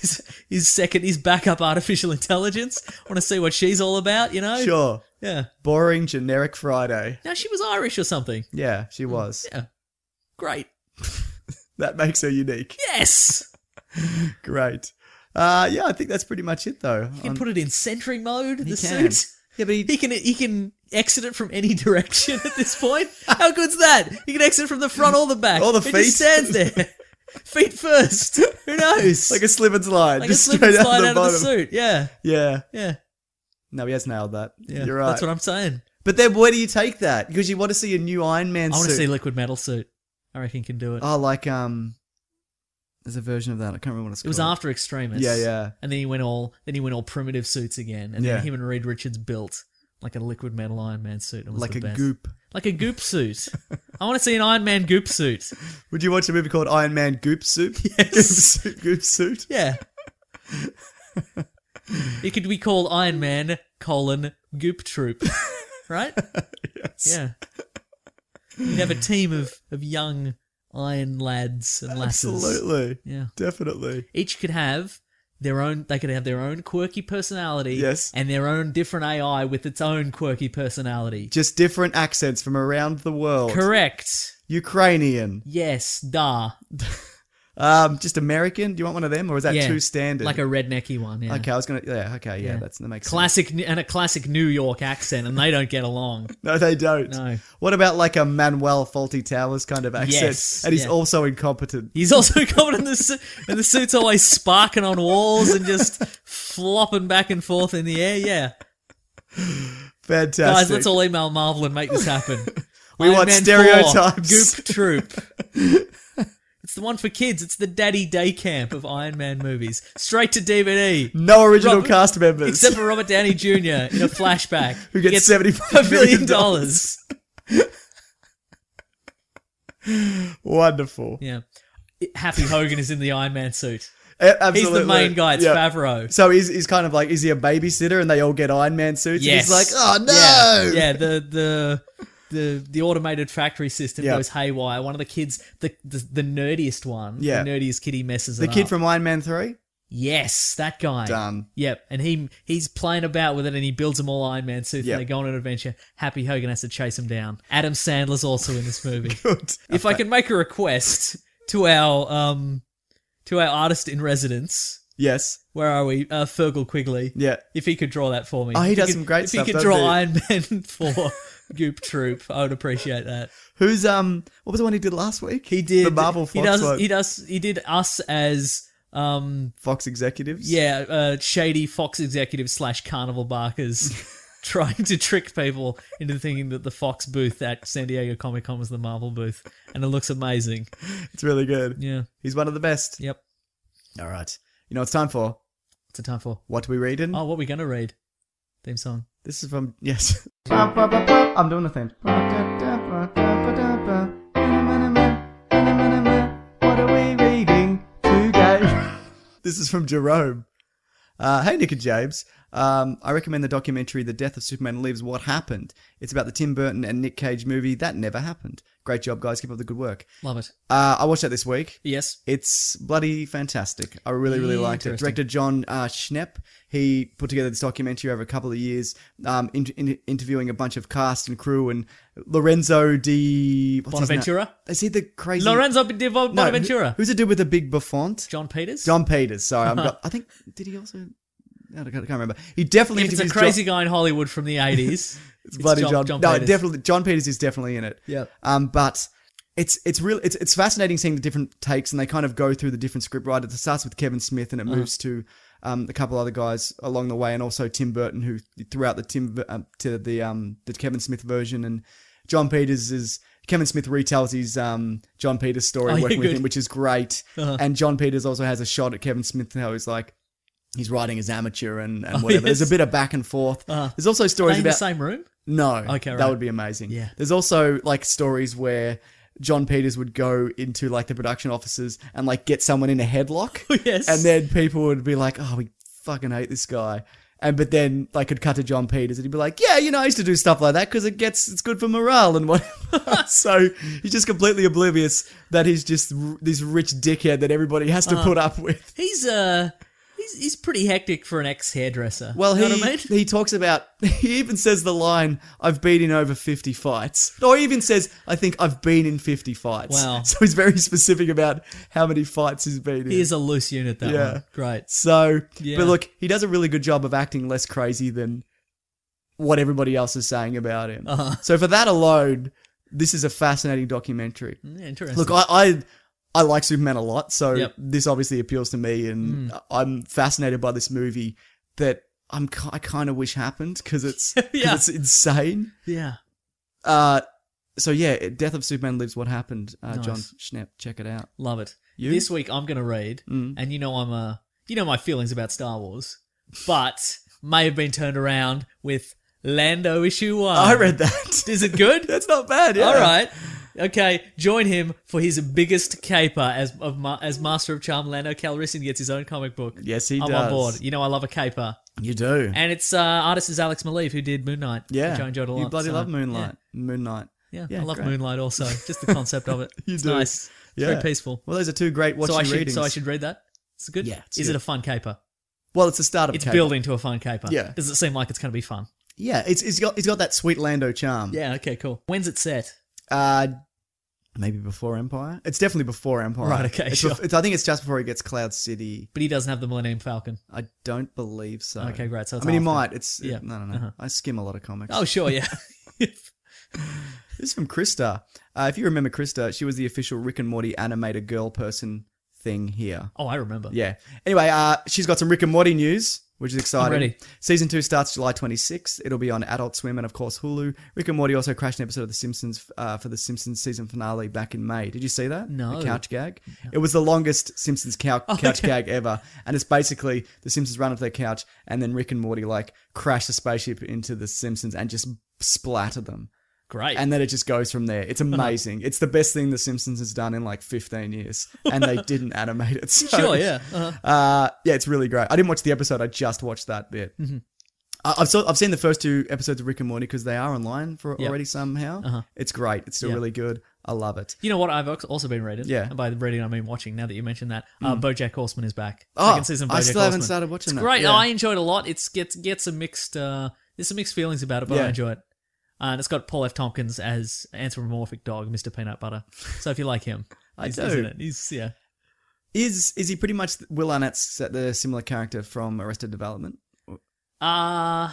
His backup artificial intelligence. I want to see what she's all about, you know? Sure. Yeah. Boring, generic Friday. Now, she was Irish or something. Yeah, she was. Yeah. Great. That makes her unique. Yes. Great. Yeah, I think that's pretty much it, though. He can put it in sentry mode, the can. suit. Yeah, but he can exit it from any direction at this point. How good's that? He can exit from the front or the back. Or the feet. It just stands there. Feet first. Who knows? Like a slip and slide. Like just a slip and straight slide out out of the suit. Yeah. Yeah. Yeah. No, he has nailed that. Yeah. You're right. That's what I'm saying. But then where do you take that? Because you want to see a new Iron Man suit. I want to see Liquid Metal suit. I reckon he can do it. Oh, like, there's a version of that. I can't remember what it's called. It was after Extremis. Yeah. And then he went all primitive suits again. And then him and Reed Richards built like a Liquid Metal Iron Man suit. It was like the a best. goop. Like a goop suit. I want to see an Iron Man goop suit. Would you watch a movie called Iron Man Goop Suit? Yes. Goop Suit? Yeah. It could be called Iron Man, Goop Troop. Right? Yes. Yeah. You'd have a team of young iron lads and lasses. Absolutely. Yeah. Definitely. Each could have their own quirky personality. Yes. And their own different AI with its own quirky personality. Just different accents from around the world. Correct. Ukrainian. Yes, da. Just American? Do you want one of them, or is that too standard? Like a rednecky one, yeah. Okay, I was gonna. Yeah, okay, yeah, that makes classic sense. And a classic New York accent, and they don't get along. No, they don't. No. What about like a Manuel Fawlty Towers kind of accent? Yes, and he's also incompetent. He's also incompetent, and the suit's always sparking on walls and just flopping back and forth in the air. Yeah. Fantastic. Guys, let's all email Marvel and make this happen. We want stereotypes. Goop Troop. It's the one for kids. It's the Daddy Day Camp of Iron Man movies. Straight to DVD. No original cast members. Except for Robert Downey Jr. in a flashback. Who gets $75 million. Wonderful. Yeah. Happy Hogan is in the Iron Man suit. Absolutely. He's the main guy. It's Favreau. So he's kind of like, is he a babysitter and they all get Iron Man suits? Yes. And he's like, oh no! Yeah, the automated factory system goes haywire. One of the kids, the nerdiest one, the nerdiest kid, he messes it up. The kid from Iron Man 3? Yes, that guy. Done. Yep, and he's playing about with it and he builds them all Iron Man suits and they go on an adventure. Happy Hogan has to chase him down. Adam Sandler's also in this movie. Good. If I can make a request to our artist in residence, Yes. Where are we? Fergal Quigley. Yeah. If he could draw that for me. Oh, he does some great stuff. If he could draw Iron Man for Goop Troop, I would appreciate that. Who's what was the one he did last week? He did the Marvel Fox one. He did us as Fox executives. Yeah, shady Fox executives / carnival barkers trying to trick people into thinking that the Fox booth at San Diego Comic-Con was the Marvel booth, and it looks amazing. It's really good. Yeah. He's one of the best. Yep. All right. You know what it's time for? What's it time for? What are we reading? Oh, what are we going to read? Theme song. This is from, yes. I'm doing the theme. What are we reading today? This is from Jerome. Hey, Nick and James. I recommend the documentary The Death of Superman Lives, What Happened. It's about the Tim Burton and Nick Cage movie That Never Happened. Great job, guys. Keep up the good work. Love it. I watched that this week. Yes. It's bloody fantastic. I really, really liked it. Director John Schnepp, he put together this documentary over a couple of years, interviewing a bunch of cast and crew, and Lorenzo di... Bonaventura? Is he the crazy... Lorenzo di Bonaventura. Who's the dude with the big buffont? John Peters? John Peters, sorry. I think... Did he also... I can't remember. He definitely if it's a crazy guy in Hollywood from the 80s. it's bloody John no, Peters. Definitely. John Peters is definitely in it. Yeah. But it's fascinating seeing the different takes, and they kind of go through the different script writers. It starts with Kevin Smith, and it moves to a couple other guys along the way, and also Tim Burton, who throughout the Kevin Smith version, and John Peters is... Kevin Smith retells his John Peters story working with him, which is great. And John Peters also has a shot at Kevin Smith, how he's like... He's writing as amateur and whatever. Yes. There's a bit of back and forth. There's also stories Are they about... in the same room? No. Okay, right. That would be amazing. Yeah. There's also like stories where John Peters would go into like the production offices and like get someone in a headlock. Yes. And then people would be like, oh, we fucking hate this guy. But then they could cut to John Peters and he'd be like, yeah, I used to do stuff like that because it's good for morale and whatever. So he's just completely oblivious that he's just this rich dickhead that everybody has to put up with. He's pretty hectic for an ex-hairdresser. Well, you know what I mean? He talks about... He even says the line, I've been in over 50 fights. Or he even says, I think I've been in 50 fights. Wow. So he's very specific about how many fights he's been in. He is a loose unit, that one. Great. So, yeah. But look, he does a really good job of acting less crazy than what everybody else is saying about him. So for that alone, this is a fascinating documentary. Yeah, interesting. Look, I like Superman a lot, so this obviously appeals to me, and I'm fascinated by this movie that I kind of wish happened because it's it's insane. Yeah. So yeah, Death of Superman Lives, What Happened. Nice. John Schnepp, check it out. Love it. You? This week I'm going to read, and you know my feelings about Star Wars, but may have been turned around with Lando issue 1. I read that. Is it good? That's not bad. Yeah. All right. Okay, join him for his biggest caper as Master of Charm. Lando Calrissian gets his own comic book. Yes, he does. I'm on board. You know I love a caper. You do. And it's artist is Alex Maleev, who did Moon Knight, which I enjoyed a lot. You bloody love Moonlight. Yeah. Moon Knight. Yeah, I love Moonlight also. Just the concept of it. It's do. nice. It's very peaceful. Well, those are two great watching readings. So I should read that? It's good? Yeah. Is it a fun caper? Well, it's the start of It's caper. building to a fun caper. Yeah. Does it seem like it's going to be fun? Yeah, he's got that sweet Lando charm. Yeah, okay, cool. When's it set? Maybe before Empire. It's definitely before Empire. Right, okay, sure. I think it's just before he gets Cloud City. But he doesn't have the Millennium Falcon. I don't believe so. Okay, great. So it's he after. might. It's Yeah. No. I skim a lot of comics. Oh, sure, yeah. This is from Krista. If you remember Krista, she was the official Rick and Morty animator girl person thing here. Oh, I remember. Yeah. Anyway, she's got some Rick and Morty news, which is exciting. I'm ready. Season 2 starts July 26th. It'll be on Adult Swim and, of course, Hulu. Rick and Morty also crashed an episode of The Simpsons for the Simpsons season finale back in May. Did you see that? No. The couch gag? It was the longest Simpsons couch gag ever. And it's basically the Simpsons run up their couch and then Rick and Morty, crash the spaceship into the Simpsons and just splatter them. Great. And then it just goes from there. It's amazing. It's the best thing The Simpsons has done in 15 years. And they didn't animate it. So, sure, yeah. yeah, it's really great. I didn't watch the episode. I just watched that bit. Mm-hmm. I've seen the first 2 episodes of Rick and Morty because they are online already somehow. It's great. It's still really good. I love it. You know what I've also been reading? Yeah. And by reading, I mean watching, now that you mentioned that. BoJack Horseman is back. Oh, Second season of BoJack I still Horseman. haven't started watching that. It's great. Yeah. I enjoyed it a lot. It gets some mixed... there's some mixed feelings about it, but I enjoy it. And it's got Paul F. Tompkins as anthropomorphic dog, Mr. Peanut Butter. So if you like him, I do. Isn't it? He's, yeah. Is he pretty much Will Arnett's the similar character from Arrested Development? Not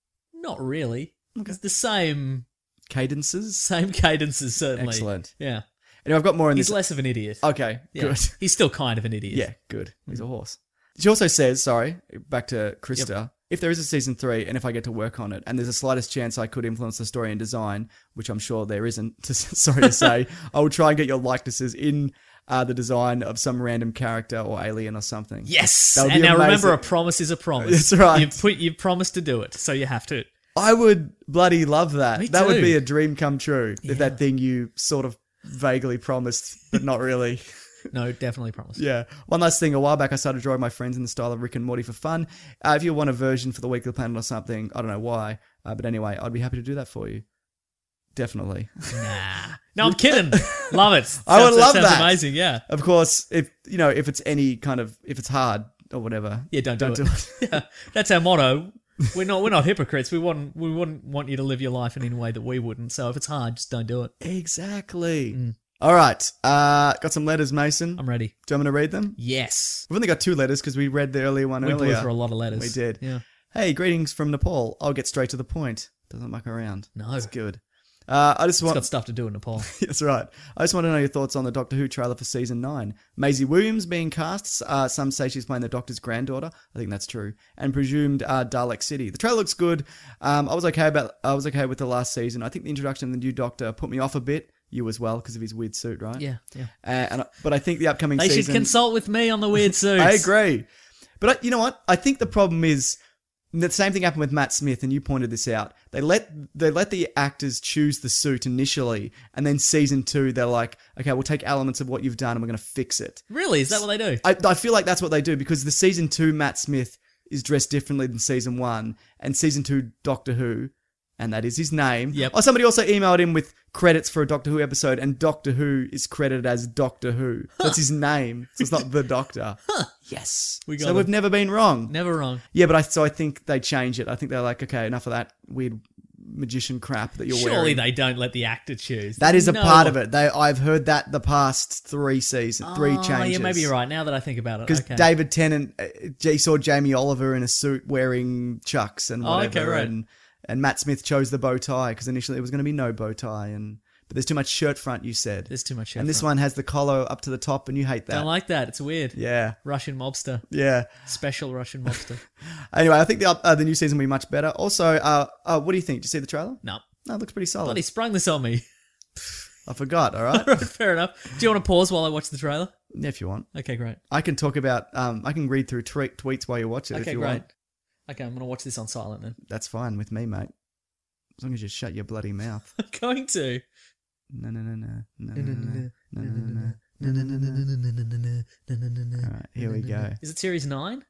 really. Okay. It's the same cadences, certainly. Excellent. Yeah. Anyway, I've got more in He's this. less of an idiot. Okay, Yeah. good. He's still kind of an idiot. Yeah, good. He's a horse. She also says, sorry, back to Krista, if there is a season 3 and if I get to work on it and there's a slightest chance I could influence the story and design, which I'm sure there isn't, sorry to say, I will try and get your likenesses in the design of some random character or alien or something. Yes! That would And be now amazing. remember, a promise is a promise. That's right. You've promised to do it, so you have to. I would bloody love that. Me That would too. be a dream come true. If that thing you sort of vaguely promised, but not really. No, definitely promise. Yeah. One last thing. A while back, I started drawing my friends in the style of Rick and Morty for fun. If you want a version for the Weekly Planet or something, I don't know why. But anyway, I'd be happy to do that for you. Definitely. Nah. No, I'm kidding. Love it. I would love sounds that. amazing, yeah. Of course, if it's any kind of, if it's hard or whatever. Yeah, don't do it. Yeah, that's our motto. We're not hypocrites. We wouldn't want you to live your life in any way that we wouldn't. So if it's hard, just don't do it. Exactly. All right. Got some letters, Mason. I'm ready. Do you want me to read them? Yes. We've only got 2 letters because we read the earlier one We earlier. blew through a lot of letters. We did. Yeah. Hey, greetings from Nepal. I'll get straight to the point. Doesn't muck around. No. It's good. I just It's got stuff to do in Nepal. That's right. I just want to know your thoughts on the Doctor Who trailer for season 9. Maisie Williams being cast. Some say she's playing the Doctor's granddaughter. I think that's true. And presumed Dalek City. The trailer looks good. I was okay with the last season. I think the introduction of the new Doctor put me off a bit. You as well, because of his weird suit, right? Yeah. But I think the upcoming They season... should consult with me on the weird suits. I agree. But you know what? I think the problem is the same thing happened with Matt Smith, and you pointed this out. They let the actors choose the suit initially, and then season 2, they're like, okay, we'll take elements of what you've done and we're going to fix it. Really? Is that what they do? I feel like that's what they do, because the season 2 Matt Smith is dressed differently than season 1, and season 2 Doctor Who, and that is his name. Yep. Oh, somebody also emailed him with credits for a Doctor Who episode, and Doctor Who is credited as Doctor Who. That's his name. So it's not the Doctor. Yes. We got so it. we've never been wrong. Never wrong. Yeah, but I think they change it. I think they're like, okay, enough of that weird magician crap that you're wearing. Surely they don't let the actor choose. That is a No. part of it. I've heard that the past 3 seasons, 3 changes. Yeah, maybe you're right. Now that I think about it, Because okay. David Tennant, he saw Jamie Oliver in a suit wearing chucks and whatever, okay, right. and Matt Smith chose the bow tie because initially it was going to be no bow tie, but there's too much shirt front. You said There's too much shirt and this front. one has the collar up to the top, and you hate that. Don't like that. It's weird. Yeah, Russian mobster. yeah. Special Russian mobster. Anyway, I think the new season will be much better. Also, what do you think? Did you see the trailer? No. No, it looks pretty solid. Bloody sprung this on me. I forgot. All right. Fair enough. Do you want to pause while I watch the trailer? Yeah, if you want. Okay, great. I can talk about. I can read through tweets while you watch it. Okay, if you great. want. Okay, I'm going to watch this on silent then. That's fine with me, mate. As long as you shut your bloody mouth. I'm going to. No. All right, here we go. Is it series 9?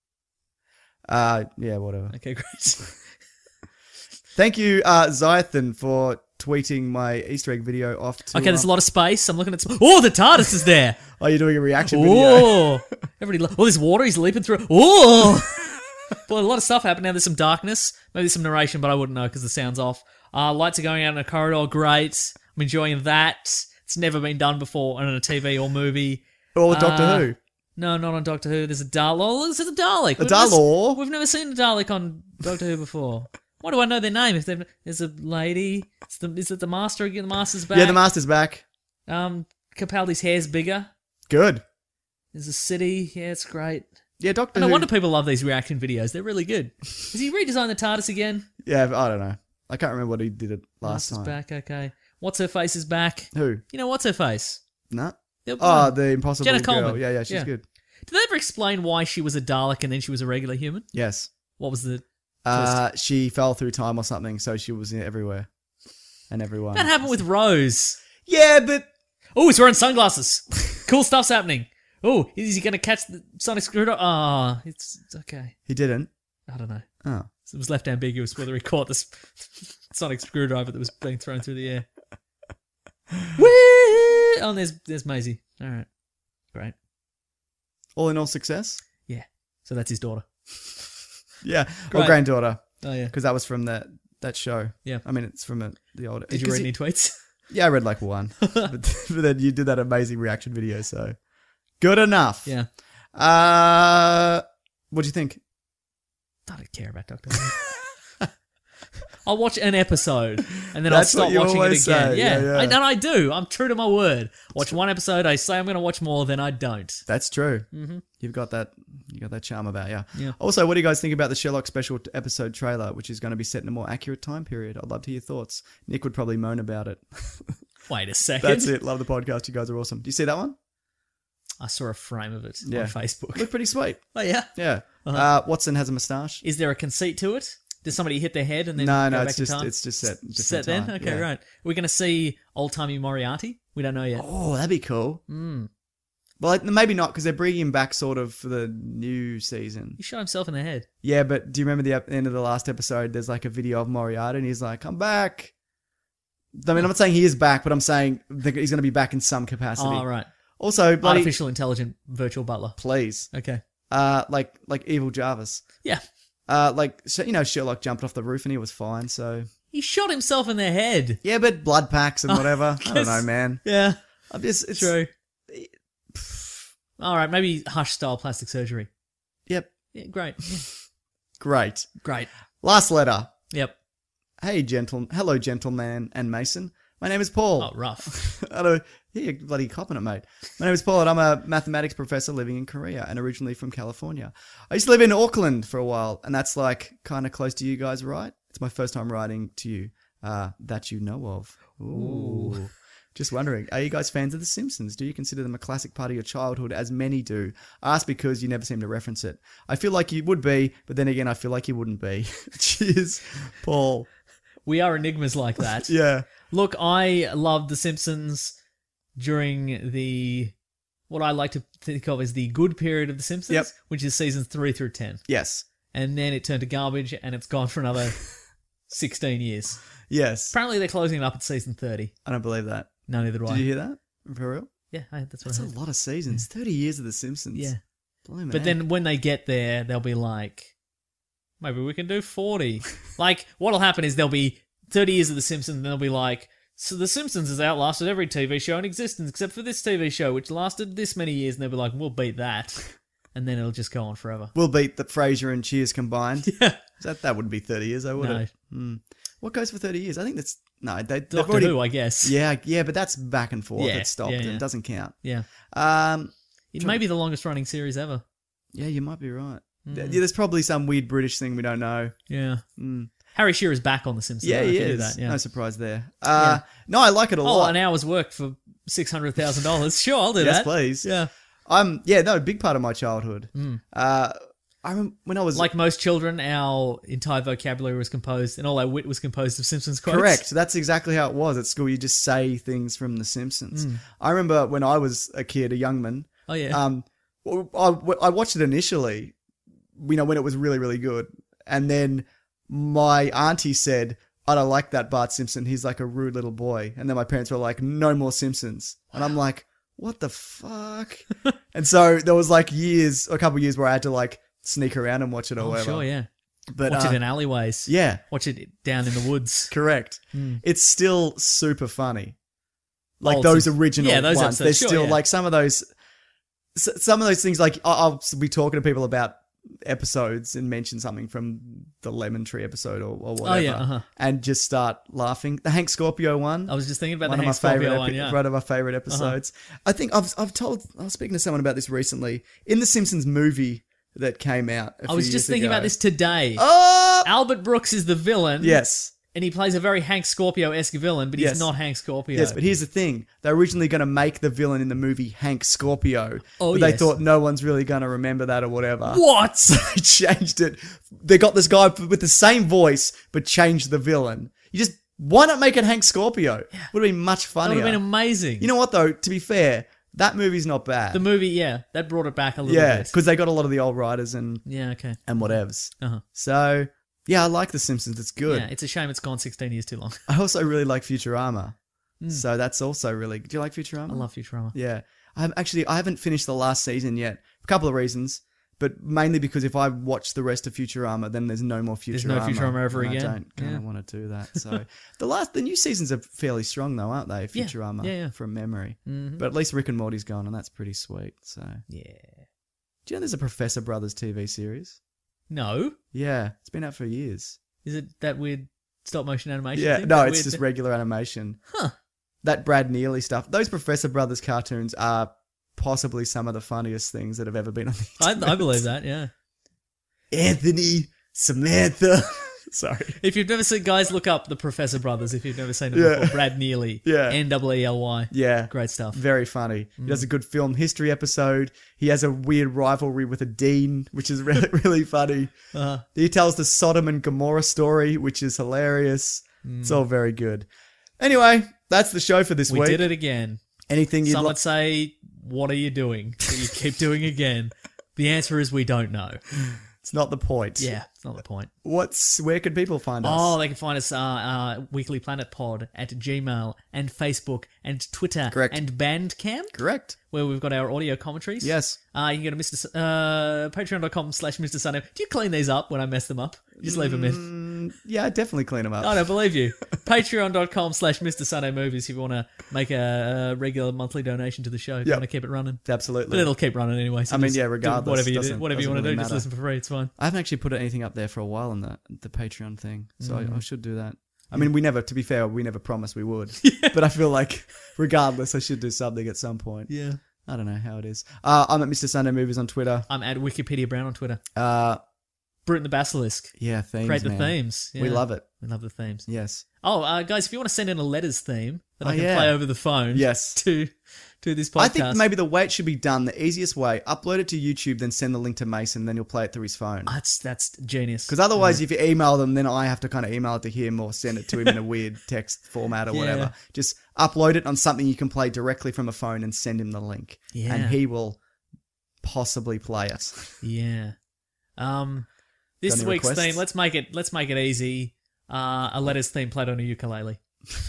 Yeah, whatever. Okay, great. Thank you, Zyathan, for tweeting my Easter egg video off to... Okay, there's a lot of space. I'm looking at... Oh, the TARDIS is there. Oh, you're doing a reaction video. Oh, everybody... Oh, there's water. He's leaping through. Oh! Well, a lot of stuff happened. Now there's some darkness. Maybe some narration, but I wouldn't know because the sound's off. Lights are going out in a corridor. Great. I'm enjoying that. It's never been done before on a TV or movie. Or Doctor Who. No, not on Doctor Who. There's a Dalek. Oh, this is a Dalek. A Dalek? We've never seen a Dalek on Doctor Who before. Why do I know their name? If there's a lady, is it the Master again? The Master's back. Yeah, the Master's back. Capaldi's hair's bigger. Good. There's a city. Yeah, it's great. Yeah, Doctor No Who. wonder people love these reaction videos. They're really good. Has he redesigned the TARDIS again? Yeah, I don't know. I can't remember what he did it last Master's time. back. Okay. What's her face is back. Who? You know what's her face? No. The Impossible Jenna Girl. Coleman. Yeah, she's good. Did they ever explain why she was a Dalek and then she was a regular human? Yes. What was the She fell through time or something, so she was everywhere. And everyone. That happened with Rose. Yeah, but... Oh, he's wearing sunglasses. Cool stuff's happening. Oh, is he going to catch the sonic screwdriver? Ah, it's okay. He didn't? I don't know. Oh. It was left ambiguous whether he caught this sonic screwdriver that was being thrown through the air. Whee! Oh, and there's Maisie. All right. Great. All in all success? Yeah. So that's his daughter. Yeah. Great. Or granddaughter. Oh, yeah. Because that was from that show. Yeah. I mean, it's from the old... Did you read any tweets? Yeah, I read like one. but then you did that amazing reaction video, so... Good enough. Yeah. What do you think? I don't care about Doctor Who. I'll watch an episode and then That's I'll what stop you watching it always again. say. Yeah. Yeah. And I do. I'm true to my word. Watch one episode, I say I'm going to watch more, then I don't. That's true. Mm-hmm. You've got that charm about you. Yeah. Also, what do you guys think about the Sherlock special episode trailer, which is going to be set in a more accurate time period? I'd love to hear your thoughts. Nick would probably moan about it. Wait a second. That's it. Love the podcast. You guys are awesome. Do you see that one? I saw a frame of it on Yeah. Facebook. Looked pretty sweet. Oh, yeah? Yeah. Uh-huh. Watson has a moustache. Is there a conceit to it? Does somebody hit their head and then No, go it's back in time? just set. Set then? Time. Okay, Yeah. right. We're going to see old-timey Moriarty? We don't know yet. Oh, that'd be cool. Mm. Well, maybe not, because they're bringing him back sort of for the new season. He shot himself in the head. Yeah, but do you remember the end of the last episode? There's like a video of Moriarty, and he's like, "I'm back." I mean, I'm not saying he is back, but I'm saying he's going to be back in some capacity. Oh, right. Also, bloody, Artificial intelligent virtual butler. please, Okay. like evil Jarvis. Yeah. Sherlock jumped off the roof and he was fine. So He shot himself in the head. yeah, but blood packs and whatever. I don't guess- know, man. Yeah. It's True. All right, maybe Hush-style plastic surgery. Yep, Yeah, great. Yeah. great. Great. Last letter. Yep. Hello, gentleman and Mason. My name is Paul. Oh, rough. I don't. You're bloody copping it, mate. My name is Paul, and I'm a mathematics professor living in Korea, and originally from California. I used to live in Auckland for a while, and that's like kind of close to you guys, right? It's my first time writing to you that you know of. Ooh. Just wondering, are you guys fans of The Simpsons? Do you consider them a classic part of your childhood, as many do? I ask because you never seem to reference it. I feel like you would be, but then again, I feel like you wouldn't be. Cheers, Paul. We are enigmas like that. Yeah. Look, I loved The Simpsons during what I like to think of as the good period of The Simpsons, Yep. which is seasons 3 through 10. Yes. And then it turned to garbage, and it's gone for another 16 years. Yes. Apparently, they're closing it up at season 30. I don't believe that. No, neither do I. Did you hear that? For real? Yeah, that's what That's I a heard. lot of seasons. 30 years of The Simpsons. Yeah. Blimey. But then when they get there, they'll be like, maybe we can do 40. Like, what'll happen is there'll be 30 years of The Simpsons, and they'll be like, so The Simpsons has outlasted every TV show in existence except for this TV show, which lasted this many years, and they'll be like, we'll beat that. And then it'll just go on forever. We'll beat the Frasier and Cheers combined. Yeah. That wouldn't be 30 years, though, would No. it? What goes for 30 years? I think that's... No, they've Doctor already... Who, I guess. Yeah, but that's back and forth. Yeah, It stopped yeah, and yeah. it doesn't count. Yeah. Um, It may be the longest running series ever. yeah, you might be right. Yeah, there's probably some weird British thing we don't know. Yeah. Harry Shearer's back on The Simpsons. Yeah, I he can do is. that, yeah. No surprise there. No, I like it a Oh, lot. an hour's work for $600,000. Sure, I'll do Yes, that. please. Yeah. Big part of my childhood. I remember when I was... Like most children, our entire vocabulary was composed, and all our wit was composed of Simpsons quotes. Correct. That's exactly how it was at school. You just say things from The Simpsons. I remember when I was a kid, a young man. Oh, yeah. I watched it initially, when it was really, really good. And then my auntie said, I don't like that Bart Simpson. He's like a rude little boy. And then my parents were like, no more Simpsons. And I'm like, what the fuck? And so there was like a couple years where I had to like sneak around and watch it or Oh, whatever. sure, yeah. But, Watch it in alleyways. Yeah. Watch it down in the woods. Correct. It's still super funny. Like Old those Simpsons. original Yeah, those ones. episodes, They're sure, still yeah. like some of those things. Like I'll be talking to people about episodes and mention something from the Lemon Tree episode or whatever, Oh, yeah, and just start laughing. The Hank Scorpio one. I was just thinking about one the of Hank my Scorpio favorite one, yeah. one of my favorite episodes. I think I was speaking to someone about this recently in the Simpsons movie that came out. I was just thinking about this today. Oh, Albert Brooks is the villain. yes. And he plays a very Hank Scorpio-esque villain, but he's Yes. not Hank Scorpio. Yes, but here's the thing. They're originally going to make the villain in the movie Hank Scorpio. Oh, but they yes. thought no one's really going to remember that or whatever. What? So they changed it. They got this guy with the same voice, but changed the villain. Why not make it Hank Scorpio? Would have been much That funnier. would have been amazing. You know what, though? To be fair, that movie's not bad. The movie, yeah, that brought it back a little yeah, bit. because they got a lot of the old writers and Yeah, okay. whatevs. Uh-huh. So, yeah, I like The Simpsons. It's good. Yeah, it's a shame it's gone 16 years too long. I also really like Futurama. So that's also really... Do you like Futurama? I love Futurama. Yeah. I haven't finished the last season yet. A couple of reasons. But mainly because if I watch the rest of Futurama, then there's no more Futurama. There's no Futurama ever again. I don't kind of want to do that. So the new seasons are fairly strong though, aren't they? Futurama, from memory. Mm-hmm. But at least Rick and Morty's gone, and that's pretty sweet. So yeah. Do you know there's a Professor Brothers TV series? No. Yeah, it's been out for years. Is it that weird stop motion animation? Yeah, thing? no, it's just regular animation. Huh. That Brad Neely stuff. Those Professor Brothers cartoons are possibly some of the funniest things that have ever been on the internet. I believe that, yeah. Anthony, Samantha. Sorry. If you've never seen, guys, look up the Professor Brothers if you've never seen them before. Brad Neely. Yeah. N-E-E-L-Y. Yeah. Great stuff. Very funny. He does a good film history episode. He has a weird rivalry with a dean, which is really, really funny. Uh-huh. He tells the Sodom and Gomorrah story, which is hilarious. It's all very good. Anyway, that's the show for this week. We did it again. Anything you'd Some would say, what are you doing? But you keep doing again. The answer is we don't know. It's not the point. Yeah, it's not the point. Where could people find us? Oh, they can find us Weekly Planet Pod at Gmail and Facebook and Twitter. Correct. And Bandcamp. Correct. Where we've got our audio commentaries. Yes. You can go to patreon.com/Mr. Sunday. Do you clean these up when I mess them up? Just leave them in. Yeah, I definitely clean them up. I don't believe you. Patreon.com/Mr. Sunday Movies if you want to make a regular monthly donation to the show. If you want to keep it running. Absolutely. But it'll keep running anyway. So regardless. Whatever you want to do, just listen for free. It's fine. I haven't actually put anything up there for a while on the Patreon thing, so I should do that. I mean, we never promised we would. But I feel like regardless, I should do something at some point. Yeah. I don't know how it is. I'm at Mr. Sunday Movies on Twitter. I'm at Wikipedia Brown on Twitter. Bruton the Basilisk. Yeah, themes, Create the themes. Yeah. We love it. We love the themes. Yes. Oh, guys, if you want to send in a letters theme that I can play over the phone to this podcast. I think maybe the way it should be done, the easiest way, upload it to YouTube, then send the link to Mason, then you'll play it through his phone. That's genius. Because otherwise, if you email them, then I have to kind of email it to him or send it to him in a weird text format or whatever. Just upload it on something you can play directly from a phone and send him the link. Yeah. And he will possibly play it. Yeah. This week's requests? theme, let's make it easy. A letters theme played on a ukulele.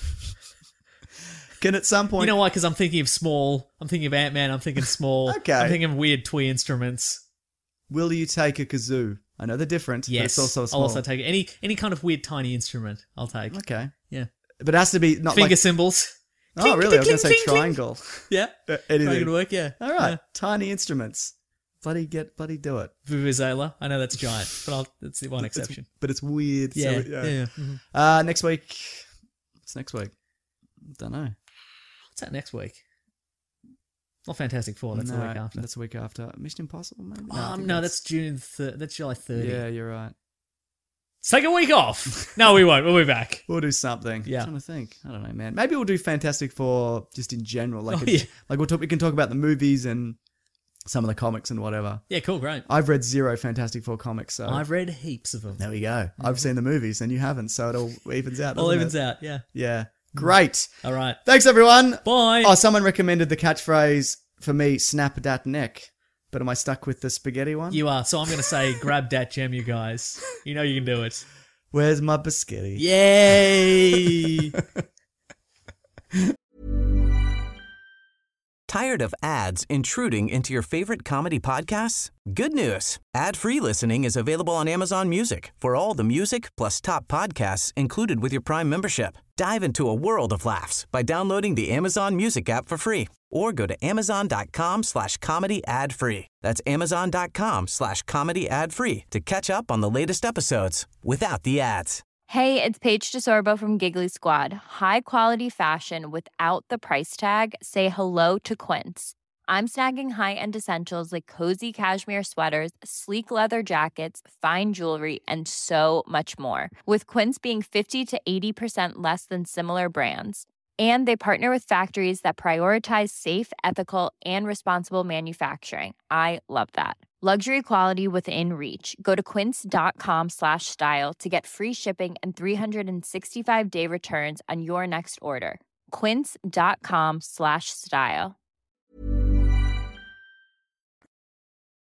Can at some point... You know why? Because I'm thinking of small. I'm thinking of Ant-Man. I'm thinking small. Okay. I'm thinking of weird twee instruments. Will you take a kazoo? I know they're different, but it's also small. I'll also take any kind of weird tiny instrument. I'll take. Okay. Yeah. But it has to be not finger cymbals. Oh, really? I was going to say triangle. Yeah. Anything. Triangle work, yeah. All right. Yeah. Tiny instruments. Bloody do it. Vuvuzela. I know that's giant, but that's the one exception. But it's weird. Yeah. So, yeah. Mm-hmm. Next week. What's next week? Don't know. What's that next week? Not Fantastic Four. That's the week after. That's the week after. Mission Impossible, maybe? No, that's June. That's July 30. Yeah, you're right. Let's take a week off. No, we won't. We'll be back. We'll do something. Yeah. I'm trying to think. I don't know, man. Maybe we'll do Fantastic Four just in general. Like, we can talk about the movies and some of the comics and whatever. Yeah, cool, great. I've read 0 Fantastic Four comics, so I've read heaps of them. There we go. Mm-hmm. I've seen the movies and you haven't, so it all evens out. All evens out, yeah. Yeah. Great. All right. Thanks, everyone. Bye. Oh, someone recommended the catchphrase for me, snap that neck. But am I stuck with the spaghetti one? You are. So I'm going to say, grab that gem, you guys. You know you can do it. Where's my biscotti? Yay! Tired of ads intruding into your favorite comedy podcasts? Good news. Ad-free listening is available on Amazon Music for all the music plus top podcasts included with your Prime membership. Dive into a world of laughs by downloading the Amazon Music app for free or go to amazon.com/comedy ad-free. That's amazon.com/comedy ad-free to catch up on the latest episodes without the ads. Hey, it's Paige DeSorbo from Giggly Squad. High quality fashion without the price tag. Say hello to Quince. I'm snagging high-end essentials like cozy cashmere sweaters, sleek leather jackets, fine jewelry, and so much more. With Quince being 50 to 80% less than similar brands. And they partner with factories that prioritize safe, ethical, and responsible manufacturing. I love that. Luxury quality within reach. Go to quince.com/style to get free shipping and 365-day returns on your next order. Quince.com/style.